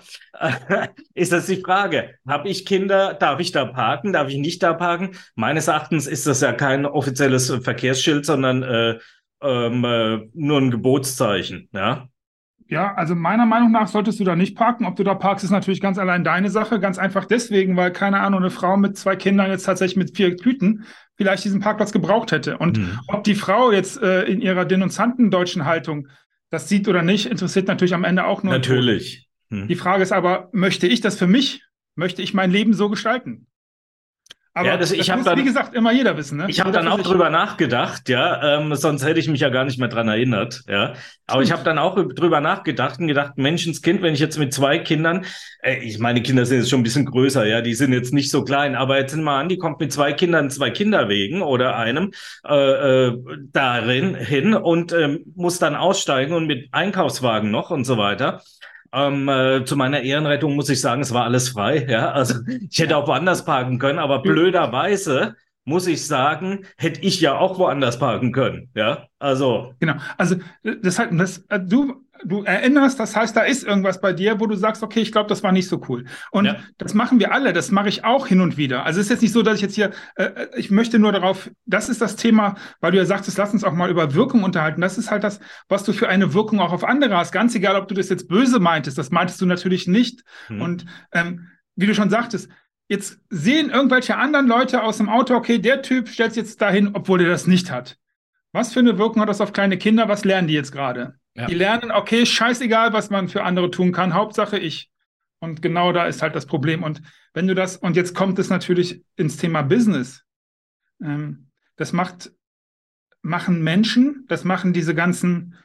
ist das die Frage? Habe ich Kinder? Darf ich da parken? Darf ich nicht da parken? Meines Erachtens ist das ja kein offizielles Verkehrsschild, sondern äh, ähm, äh, nur ein Gebotszeichen. Ja. Ja, also meiner Meinung nach solltest du da nicht parken. Ob du da parkst, ist natürlich ganz allein deine Sache. Ganz einfach deswegen, weil, keine Ahnung, eine Frau mit zwei Kindern jetzt tatsächlich mit vier Tüten vielleicht diesen Parkplatz gebraucht hätte. Und Hm. ob die Frau jetzt äh, in ihrer denunzanten deutschen Haltung das sieht oder nicht, interessiert natürlich am Ende auch nur. Natürlich. Hm. Die Frage ist aber, möchte ich das für mich? Möchte ich mein Leben so gestalten? Aber Ja, das- ich das hab muss, dann- wie gesagt, immer jeder wissen. Ne? Ich habe Jeder dann für auch sich. drüber nachgedacht, ja, ähm, sonst hätte ich mich ja gar nicht mehr dran erinnert, ja. Aber ich habe dann auch drüber nachgedacht und gedacht, Menschenskind, wenn ich jetzt mit zwei Kindern, äh, ich meine Kinder sind jetzt schon ein bisschen größer, ja, die sind jetzt nicht so klein, aber jetzt sind wir an, die kommt mit zwei Kindern, zwei Kinderwegen oder einem äh, äh, darin hin und ähm, muss dann aussteigen und mit Einkaufswagen noch und so weiter. Ähm, äh, zu meiner Ehrenrettung muss ich sagen, es war alles frei. Ja, also ich hätte auch woanders parken können, aber blöderweise muss ich sagen, hätte ich ja auch woanders parken können. Ja, also Genau. Also das, hat- das, äh, du, du erinnerst, das heißt, da ist irgendwas bei dir, wo du sagst, okay, ich glaube, das war nicht so cool. Und Ja. das machen wir alle, das mache ich auch hin und wieder. Also es ist jetzt nicht so, dass ich jetzt hier, äh, ich möchte nur darauf, das ist das Thema, weil du ja sagtest, lass uns auch mal über Wirkung unterhalten. Das ist halt das, was du für eine Wirkung auch auf andere hast. Ganz egal, ob du das jetzt böse meintest, das meintest du natürlich nicht. Hm. Und ähm, wie du schon sagtest, jetzt sehen irgendwelche anderen Leute aus dem Auto, okay, der Typ stellt jetzt dahin, obwohl er das nicht hat. Was für eine Wirkung hat das auf kleine Kinder? Was lernen die jetzt gerade? Ja. Die lernen, okay, scheißegal, was man für andere tun kann, Hauptsache ich. Und genau da ist halt das Problem. Und wenn du das, und jetzt kommt es natürlich ins Thema Business. Ähm, das macht, machen Menschen, das machen diese ganzen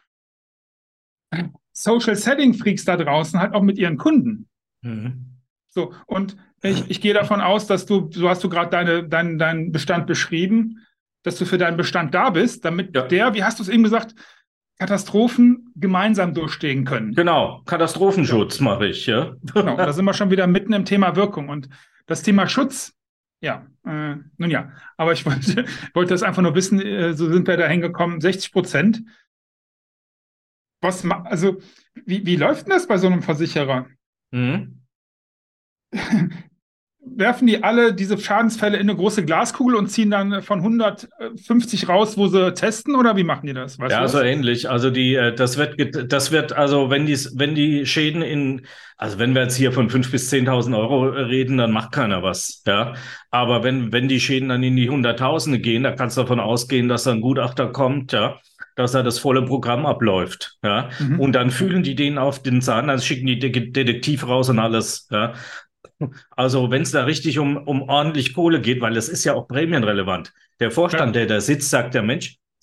Social Setting Freaks da draußen halt auch mit ihren Kunden. Hm. So, und ich, ich gehe davon aus, dass du, so hast du gerade deine, dein, deinen Bestand beschrieben, dass du für deinen Bestand da bist, damit Ja. der, wie hast du es eben gesagt, Katastrophen gemeinsam durchstehen können. Genau, Katastrophenschutz mache ich, ja. Genau, da sind wir schon wieder mitten im Thema Wirkung. Und das Thema Schutz, ja, äh, nun ja, aber ich wollte, wollte das einfach nur wissen, äh, so sind wir da hingekommen, sechzig Prozent. Was, ma- also, wie, wie läuft denn das bei so einem Versicherer? Hm. Werfen die alle diese Schadensfälle in eine große Glaskugel und ziehen dann von hundertfünfzig raus, wo sie testen, oder wie machen die das? Weißt Ja, du das? so ähnlich. Also die, äh, das wird, get- das wird, also wenn die, wenn die Schäden in, also wenn wir jetzt hier von fünftausend bis zehntausend Euro reden, dann macht keiner was, ja. Aber wenn, wenn die Schäden dann in die Hunderttausende gehen, da kannst du davon ausgehen, dass da ein Gutachter kommt, ja, dass da das volle Programm abläuft, ja. Mhm. Und dann fühlen die denen auf den Zahn, dann schicken die De Detektiv raus und alles, ja. Also wenn es da richtig um, um ordentlich Kohle geht, weil das ist ja auch prämienrelevant. Der Vorstand, Ja. der da sitzt, sagt der Mensch,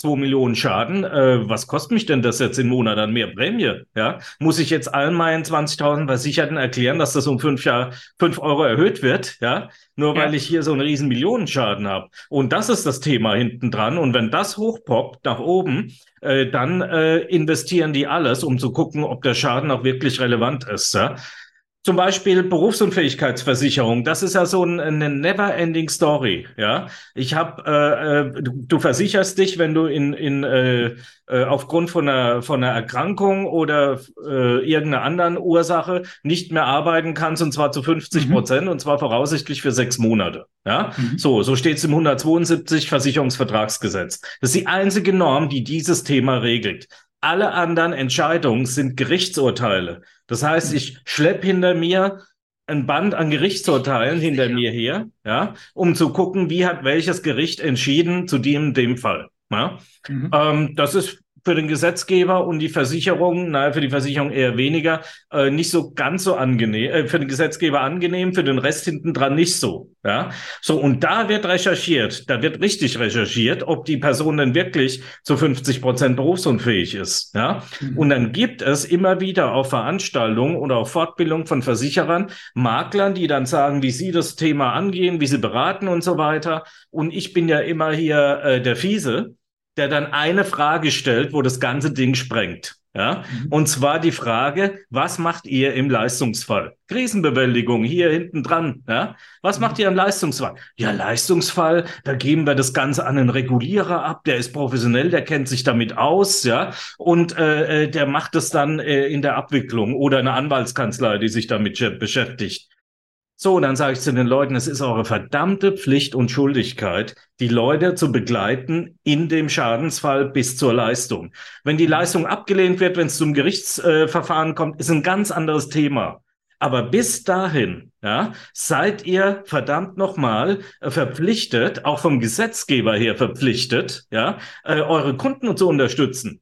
zwei Millionen Schaden, äh, was kostet mich denn das jetzt im Monat an mehr Prämie? Ja, muss ich jetzt allen meinen zwanzigtausend Versicherten erklären, dass das um fünf Jahr, fünf Euro erhöht wird? Ja, nur weil Ja. ich hier so einen riesen Millionenschaden habe. Und das ist das Thema hinten dran. Und wenn das hochpoppt nach oben, äh, dann äh, investieren die alles, um zu gucken, ob der Schaden auch wirklich relevant ist. Ja? Zum Beispiel Berufsunfähigkeitsversicherung. Das ist ja so ein, eine never-ending Story. Ja, ich habe, äh, du, du versicherst dich, wenn du in, in äh, äh, aufgrund von einer von einer Erkrankung oder äh, irgendeiner anderen Ursache nicht mehr arbeiten kannst, und zwar zu fünfzig Prozent, mhm. und zwar voraussichtlich für sechs Monate. Ja, mhm. so so steht es im hundertzweiundsiebzig Versicherungsvertragsgesetz. Das ist die einzige Norm, die dieses Thema regelt. Alle anderen Entscheidungen sind Gerichtsurteile. Das heißt, ich schleppe hinter mir ein Band an Gerichtsurteilen hinter mir her, ja, um zu gucken, wie hat welches Gericht entschieden zu dem, dem Fall. Ja. Mhm. Ähm, das ist für den Gesetzgeber und die Versicherung, naja, für die Versicherung eher weniger, äh, nicht so ganz so angenehm, äh, für den Gesetzgeber angenehm, für den Rest hinten dran nicht so, ja. So, und da wird recherchiert, da wird richtig recherchiert, ob die Person denn wirklich zu fünfzig Prozent berufsunfähig ist, ja. Mhm. Und dann gibt es immer wieder auf Veranstaltungen oder auf Fortbildung von Versicherern, Maklern, die dann sagen, wie sie das Thema angehen, wie sie beraten und so weiter. Und ich bin ja immer hier äh, der Fiese, der dann eine Frage stellt, wo das ganze Ding sprengt. Ja? Mhm. Und zwar die Frage, was macht ihr im Leistungsfall? Krisenbewältigung hier hinten dran. Ja? Was mhm. macht ihr im Leistungsfall? Ja, Leistungsfall, da geben wir das Ganze an einen Regulierer ab, der ist professionell, der kennt sich damit aus, ja, und äh, der macht es dann äh, in der Abwicklung oder eine Anwaltskanzlei, die sich damit beschäftigt. So, und dann sage ich zu den Leuten, es ist eure verdammte Pflicht und Schuldigkeit, die Leute zu begleiten in dem Schadensfall bis zur Leistung. Wenn die Leistung abgelehnt wird, wenn es zum Gerichtsverfahren äh, kommt, ist ein ganz anderes Thema. Aber bis dahin, ja, seid ihr verdammt nochmal äh, verpflichtet, auch vom Gesetzgeber her verpflichtet, ja, äh, eure Kunden zu unterstützen.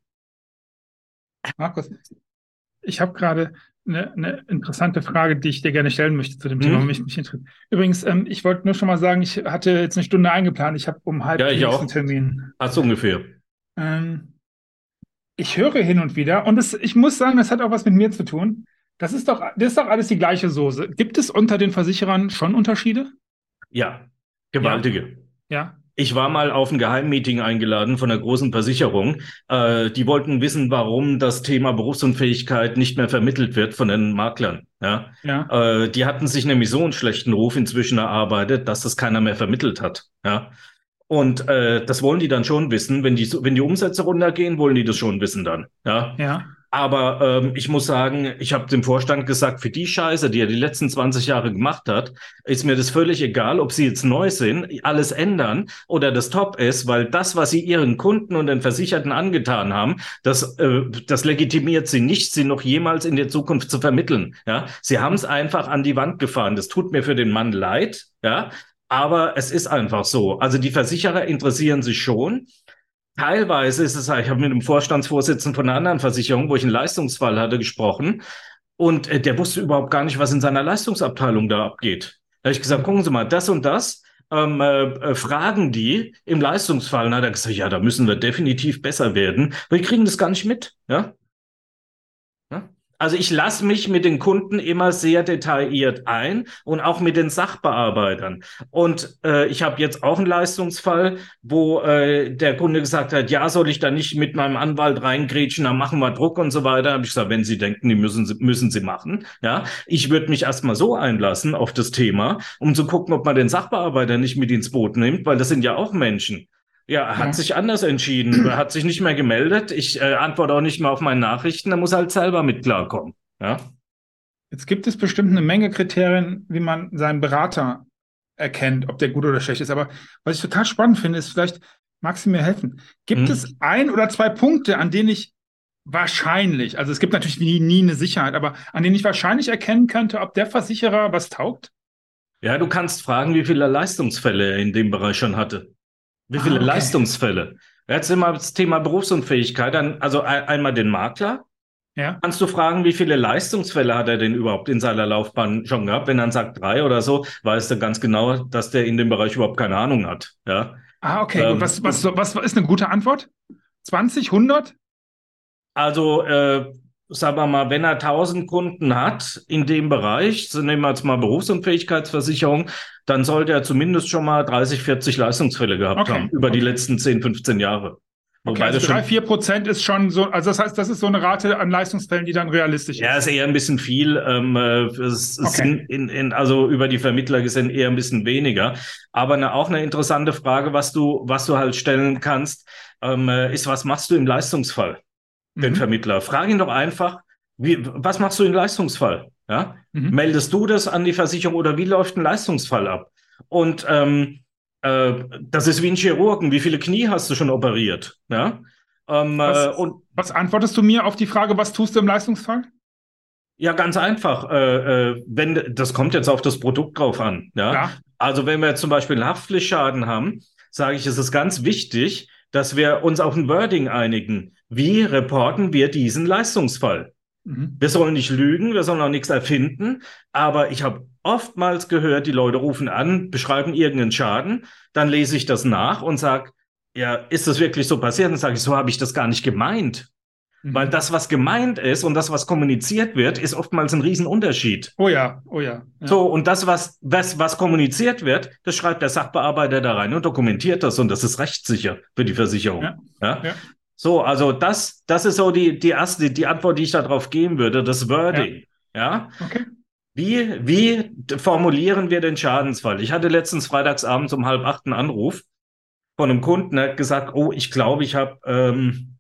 Markus, ich habe gerade Eine, eine interessante Frage, die ich dir gerne stellen möchte zu dem Thema. Hm? Mich, mich interessiert. Übrigens, ähm, ich wollte nur schon mal sagen, ich hatte jetzt eine Stunde eingeplant. Ich habe um halb ja, ich nächsten auch. Termin. Hast du ungefähr. Ähm, ich höre hin und wieder, und das, ich muss sagen, das hat auch was mit mir zu tun. Das ist doch, das ist doch alles die gleiche Soße. Gibt es unter den Versicherern schon Unterschiede? Ja, gewaltige. Ja. ja. Ich war mal auf ein Geheimmeeting eingeladen von einer großen Versicherung. Äh, die wollten wissen, warum das Thema Berufsunfähigkeit nicht mehr vermittelt wird von den Maklern. Ja? Ja. Äh, die hatten sich nämlich so einen schlechten Ruf inzwischen erarbeitet, dass das keiner mehr vermittelt hat. Ja? Und äh, das wollen die dann schon wissen. Wenn die, wenn die Umsätze runtergehen, wollen die das schon wissen dann. Ja. Ja. Aber ähm, ich muss sagen, ich habe dem Vorstand gesagt, für die Scheiße, die er die letzten zwanzig Jahre gemacht hat, ist mir das völlig egal, ob sie jetzt neu sind, alles ändern oder das top ist, weil das, was sie ihren Kunden und den Versicherten angetan haben, das, äh, das legitimiert sie nicht, sie noch jemals in der Zukunft zu vermitteln. Ja, sie haben es einfach an die Wand gefahren. Das tut mir für den Mann leid, ja, aber es ist einfach so. Also die Versicherer interessieren sich schon. Teilweise ist es, ich habe mit dem Vorstandsvorsitzenden von einer anderen Versicherung, wo ich einen Leistungsfall hatte, gesprochen, und äh, der wusste überhaupt gar nicht, was in seiner Leistungsabteilung da abgeht. Da habe ich gesagt, gucken Sie mal, das und das ähm, äh, fragen die im Leistungsfall. Und dann hat er gesagt, ja, da müssen wir definitiv besser werden. Wir kriegen das gar nicht mit. Ja? Ja? Also ich lasse mich mit den Kunden immer sehr detailliert ein und auch mit den Sachbearbeitern. Und äh, ich habe jetzt auch einen Leistungsfall, wo äh, der Kunde gesagt hat, ja, soll ich da nicht mit meinem Anwalt reingrätschen, dann machen wir Druck und so weiter. Habe ich gesagt, wenn Sie denken, die müssen Sie, müssen Sie machen. Ja, ich würde mich erstmal so einlassen auf das Thema, um zu gucken, ob man den Sachbearbeiter nicht mit ins Boot nimmt, weil das sind ja auch Menschen. Ja, er hat ja. sich anders entschieden. Er hat sich nicht mehr gemeldet. Ich äh, antworte auch nicht mehr auf meine Nachrichten. Er muss halt selber mit klarkommen. Ja. Jetzt gibt es bestimmt eine Menge Kriterien, wie man seinen Berater erkennt, ob der gut oder schlecht ist. Aber was ich total spannend finde, ist, vielleicht magst du mir helfen. Gibt hm. es ein oder zwei Punkte, an denen ich wahrscheinlich, also es gibt natürlich nie, nie eine Sicherheit, aber an denen ich wahrscheinlich erkennen könnte, ob der Versicherer was taugt? Ja, du kannst fragen, wie viele Leistungsfälle er in dem Bereich schon hatte. Wie viele ah, okay. Leistungsfälle? Jetzt immer das Thema Berufsunfähigkeit. Dann, also ein, einmal den Makler. Ja. Kannst du fragen, wie viele Leistungsfälle hat er denn überhaupt in seiner Laufbahn schon gehabt? Wenn er dann sagt drei oder so, weißt du ganz genau, dass der in dem Bereich überhaupt keine Ahnung hat. Ja. Ah, okay, gut. Ähm, Was, was, was, was ist eine gute Antwort? zwanzig, hundert? Also, äh, sagen wir mal, wenn er tausend Kunden hat in dem Bereich, so nehmen wir jetzt mal Berufsunfähigkeitsversicherung, dann sollte er zumindest schon mal dreißig, vierzig Leistungsfälle gehabt Okay, haben über die okay. letzten zehn, fünfzehn Jahre. Okay, Wobei also das drei, schon, vier Prozent ist schon so, also das heißt, das ist so eine Rate an Leistungsfällen, die dann realistisch ja, ist. ist eher ein bisschen viel. Ähm, äh, es, es Okay. sind in, in, also über die Vermittler gesehen eher ein bisschen weniger. Aber eine, auch eine interessante Frage, was du, was du halt stellen kannst, ähm, äh, ist, was machst du im Leistungsfall? Den Mhm. Vermittler. Frag ihn doch einfach, wie, was machst du im Leistungsfall? Ja? Mhm. Meldest du das an die Versicherung oder wie läuft ein Leistungsfall ab? Und ähm, äh, das ist wie ein Chirurgen. Wie viele Knie hast du schon operiert? Ja? Ähm, äh, Was, und was antwortest du mir auf die Frage, was tust du im Leistungsfall? ja, ganz einfach. Äh, äh, wenn, das kommt jetzt auf das Produkt drauf an. Ja? Ja. Also wenn wir jetzt zum Beispiel einen Haftpflichtschaden haben, sage ich, es ist ganz wichtig, dass wir uns auf ein Wording einigen. Wie reporten wir diesen Leistungsfall? Mhm. Wir sollen nicht lügen, wir sollen auch nichts erfinden, aber ich habe oftmals gehört, die Leute rufen an, beschreiben irgendeinen Schaden, dann lese ich das nach und sage, ja, ist das wirklich so passiert? Dann sage ich, so habe ich das gar nicht gemeint. Mhm. Weil das, was gemeint ist und das, was kommuniziert wird, ist oftmals ein Riesenunterschied. Oh ja, oh ja. Ja. So, und das, was, was, was kommuniziert wird, das schreibt der Sachbearbeiter da rein und dokumentiert das und das ist rechtssicher für die Versicherung. Ja. Ja? Ja. So, also das, das ist so die, die erste, die Antwort, die ich darauf geben würde, das Wording. Ja. Okay. Wie, wie formulieren wir den Schadensfall? Ich hatte letztens freitagsabends um halb acht einen Anruf von einem Kunden, der hat gesagt, oh, ich glaube, ich habe ähm,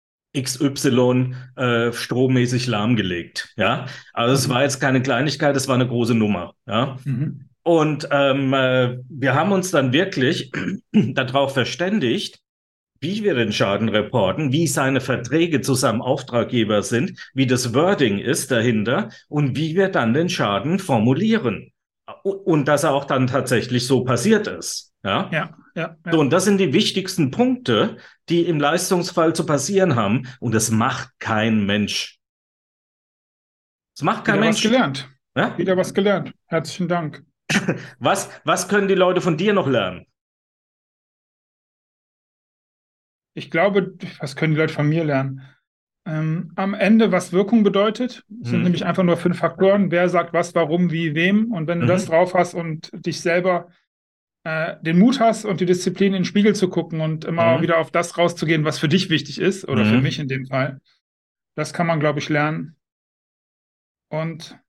X Y äh, strommäßig lahmgelegt. Ja, also es war jetzt keine Kleinigkeit, es war eine große Nummer. Ja. Mhm. Und ähm, äh, wir haben uns dann wirklich darauf verständigt, wie wir den Schaden reporten, wie seine Verträge zu seinem Auftraggeber sind, wie das Wording ist dahinter und wie wir dann den Schaden formulieren. Und dass er auch dann tatsächlich so passiert ist. Ja? Ja, ja, ja. So, und das sind die wichtigsten Punkte, die im Leistungsfall zu passieren haben. Und das macht kein Mensch. Das macht kein Wieder Mensch. was gelernt. Ja? Wieder was gelernt. Herzlichen Dank. Was, was können die Leute von dir noch lernen? Ich glaube, was können die Leute von mir lernen? Ähm, am Ende, was Wirkung bedeutet, sind Mhm. nämlich einfach nur fünf Faktoren. Wer sagt was, warum, wie, wem. Und wenn du Mhm. das drauf hast und dich selber äh, den Mut hast und die Disziplin in den Spiegel zu gucken und immer Mhm. wieder auf das rauszugehen, was für dich wichtig ist, oder Mhm. für mich in dem Fall, das kann man, glaube ich, lernen. Und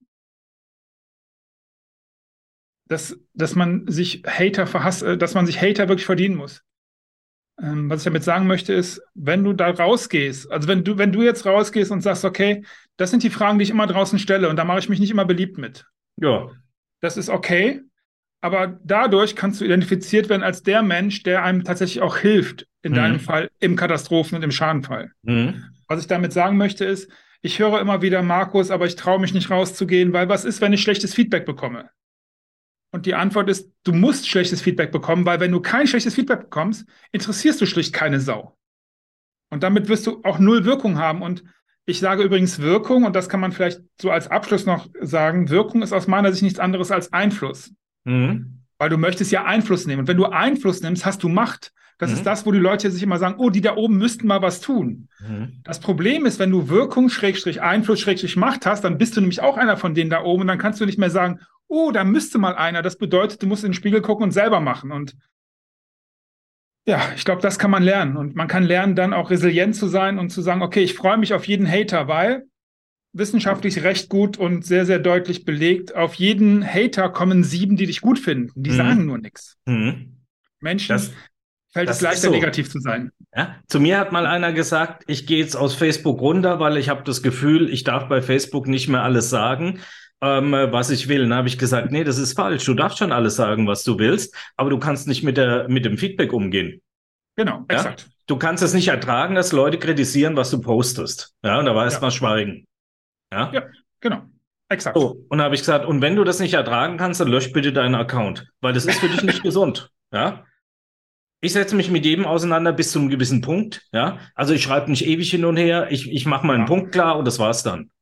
dass, dass man sich Hater verhasst, äh, dass man sich Hater wirklich verdienen muss. Ähm, was ich damit sagen möchte, ist, wenn du da rausgehst, also wenn du, wenn du jetzt rausgehst und sagst, okay, das sind die Fragen, die ich immer draußen stelle und da mache ich mich nicht immer beliebt mit. Ja. Das ist okay, aber dadurch kannst du identifiziert werden als der Mensch, der einem tatsächlich auch hilft, in Mhm. deinem Fall im Katastrophen- und im Schadenfall. Mhm. Was ich damit sagen möchte, ist, ich höre immer wieder, Markus, aber ich traue mich nicht rauszugehen, weil was ist, wenn ich schlechtes Feedback bekomme? Und die Antwort ist, du musst schlechtes Feedback bekommen, weil wenn du kein schlechtes Feedback bekommst, interessierst du schlicht keine Sau. Und damit wirst du auch null Wirkung haben. Und ich sage übrigens Wirkung, und das kann man vielleicht so als Abschluss noch sagen, Wirkung ist aus meiner Sicht nichts anderes als Einfluss. Mhm. Weil du möchtest ja Einfluss nehmen. Und wenn du Einfluss nimmst, hast du Macht. Das Mhm. ist das, wo die Leute sich immer sagen, oh, die da oben müssten mal was tun. Mhm. Das Problem ist, wenn du Wirkung, Schrägstrich, Einfluss, Schrägstrich, Macht hast, dann bist du nämlich auch einer von denen da oben und dann kannst du nicht mehr sagen, oh, da müsste mal einer. Das bedeutet, du musst in den Spiegel gucken und selber machen. Und ja, ich glaube, das kann man lernen. Und man kann lernen, dann auch resilient zu sein und zu sagen, okay, ich freue mich auf jeden Hater, weil wissenschaftlich recht gut und sehr, sehr deutlich belegt, auf jeden Hater kommen sieben, die dich gut finden. Die Mhm. sagen nur nichts. Mhm. Menschen Das, fällt das es ist leichter, so. negativ zu sein. Ja, zu mir hat mal einer gesagt, ich gehe jetzt aus Facebook runter, weil ich habe das Gefühl, ich darf bei Facebook nicht mehr alles sagen, ähm, was ich will. Dann habe ich gesagt, nee, das ist falsch. Du darfst schon alles sagen, was du willst, aber du kannst nicht mit der, mit dem Feedback umgehen. Genau, Ja? exakt. Du kannst es nicht ertragen, dass Leute kritisieren, was du postest. Ja, und da war erst Ja. mal schweigen. Ja. Ja, genau, exakt. So, und da habe ich gesagt, und wenn du das nicht ertragen kannst, dann lösch bitte deinen Account, weil das ist für dich nicht gesund. Ja. Ich setze mich mit jedem auseinander bis zu einem gewissen Punkt. Ja, also ich schreibe nicht ewig hin und her. Ich, ich mache meinen Ja. Punkt klar und das war's dann.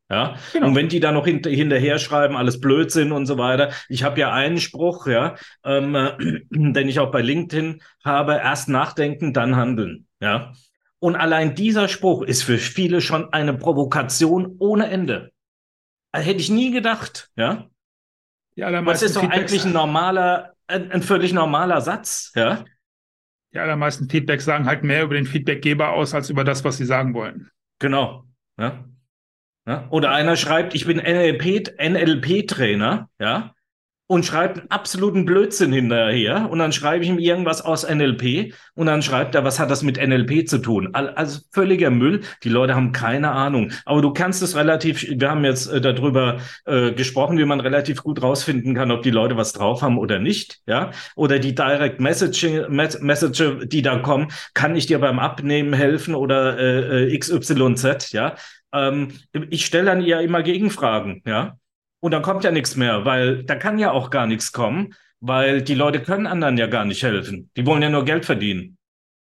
Ja, genau. Und wenn die da noch hint- hinterher schreiben, alles Blödsinn und so weiter. Ich habe ja einen Spruch, ja, ähm, äh, den ich auch bei LinkedIn habe, erst nachdenken, dann handeln, ja. Und allein dieser Spruch ist für viele schon eine Provokation ohne Ende. Das hätte ich nie gedacht, ja. Was ist doch Feedbacks eigentlich ein normaler, ein, ein völlig normaler Satz, ja. Die allermeisten Feedbacks sagen halt mehr über den Feedbackgeber aus, als über das, was sie sagen wollen. Genau, ja. Ja, oder einer schreibt, ich bin N L P, N L P-Trainer, ja, und schreibt einen absoluten Blödsinn hinterher und dann schreibe ich ihm irgendwas aus N L P und dann schreibt er, was hat das mit N L P zu tun? Also völliger Müll, die Leute haben keine Ahnung. Aber du kannst es relativ, wir haben jetzt äh, darüber äh, gesprochen, wie man relativ gut rausfinden kann, ob die Leute was drauf haben oder nicht, ja, oder die Direct Messaging, Message, die da kommen, kann ich dir beim Abnehmen helfen oder äh, X Y Z, ja. Ähm, ich stelle dann ja immer Gegenfragen, ja. Und dann kommt ja nichts mehr, weil da kann ja auch gar nichts kommen, weil die Leute können anderen ja gar nicht helfen. Die wollen ja nur Geld verdienen.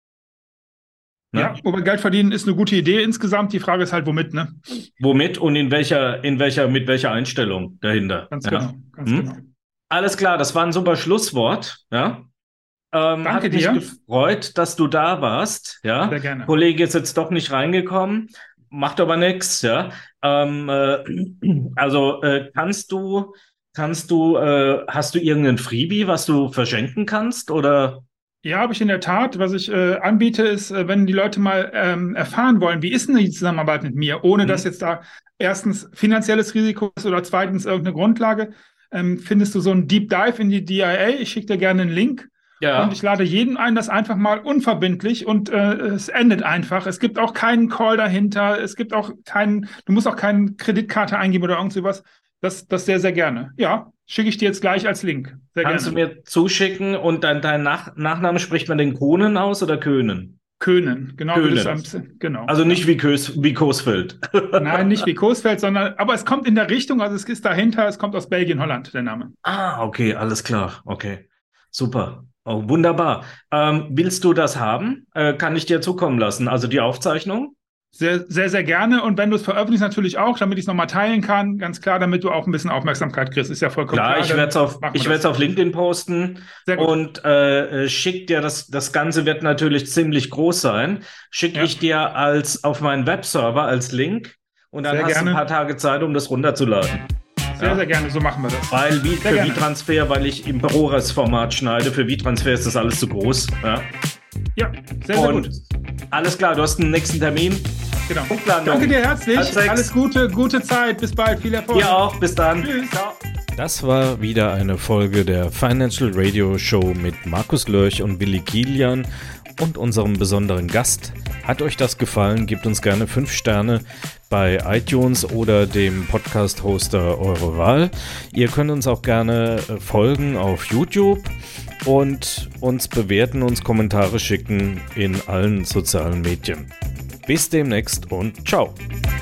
Ne? Ja, aber Geld verdienen ist eine gute Idee insgesamt. Die Frage ist halt, womit, ne? Womit und in welcher, in welcher, mit welcher Einstellung dahinter. Ganz ja? genau, ganz hm? genau. Alles klar, das war ein super Schlusswort, ja. Ähm, Danke hat mich dir. gefreut, dass du da warst, ja. Sehr gerne. Kollege ist jetzt doch nicht reingekommen. Macht aber nichts, ja. Ähm, äh, also äh, kannst du, kannst du, äh, hast du irgendein Freebie, was du verschenken kannst, oder? Ja, habe ich in der Tat. Was ich äh, anbiete, ist, äh, wenn die Leute mal ähm, erfahren wollen, wie ist denn die Zusammenarbeit mit mir, ohne mhm. dass jetzt da erstens finanzielles Risiko ist oder zweitens irgendeine Grundlage, ähm, findest du so einen Deep Dive in die D I A. Ich schicke dir gerne einen Link. Ja. Und ich lade jeden ein, das einfach mal unverbindlich und äh, es endet einfach. Es gibt auch keinen Call dahinter. Es gibt auch keinen, du musst auch keine Kreditkarte eingeben oder irgend sowas. Das, das sehr, sehr gerne. Ja, schicke ich dir jetzt gleich als Link. Sehr Kannst gerne. du mir zuschicken und dann dein Nach Nachname spricht man den Kohnen aus oder Köhnen? Köhnen, genau. Köhnen. Das, genau. Also nicht wie, Kös wie Coesfeld. Nein, nicht wie Coesfeld, sondern, aber es kommt in der Richtung, also es ist dahinter, es kommt aus Belgien, Holland, der Name. Ah, okay, alles klar. Okay, super. Oh, wunderbar. Ähm, willst du das haben? Äh, kann ich dir zukommen lassen? Also die Aufzeichnung? Sehr, sehr, sehr gerne. Und wenn du es veröffentlichst, natürlich auch, damit ich es nochmal teilen kann. Ganz klar, damit du auch ein bisschen Aufmerksamkeit kriegst. Ist ja vollkommen klar. Klar, ich werde es auf, ich werde es auf LinkedIn posten. Sehr gut. Und äh, schick dir das, das Ganze wird natürlich ziemlich groß sein. Schicke ja. ich dir als auf meinen Webserver als Link. Und dann sehr hast gerne. du ein paar Tage Zeit, um das runterzuladen. Sehr, ja. sehr gerne, so machen wir das. Weil wie, für WeTransfer, weil ich im ProRes-Format schneide, für WeTransfer ist das alles zu groß. Ja, ja sehr, sehr Und gut. Alles klar, du hast einen nächsten Termin. Genau. Danke dir herzlich. Alles Gute, gute Zeit. Bis bald, viel Erfolg. Dir auch, bis dann. Tschüss. Ciao. Das war wieder eine Folge der Financial Radio Show mit Markus Lörch und Willi Kilian und unserem besonderen Gast. Hat euch das gefallen? Gebt uns gerne fünf Sterne bei iTunes oder dem Podcast-Hoster eurer Wahl. Ihr könnt uns auch gerne folgen auf YouTube und uns bewerten, uns Kommentare schicken in allen sozialen Medien. Bis demnächst und ciao!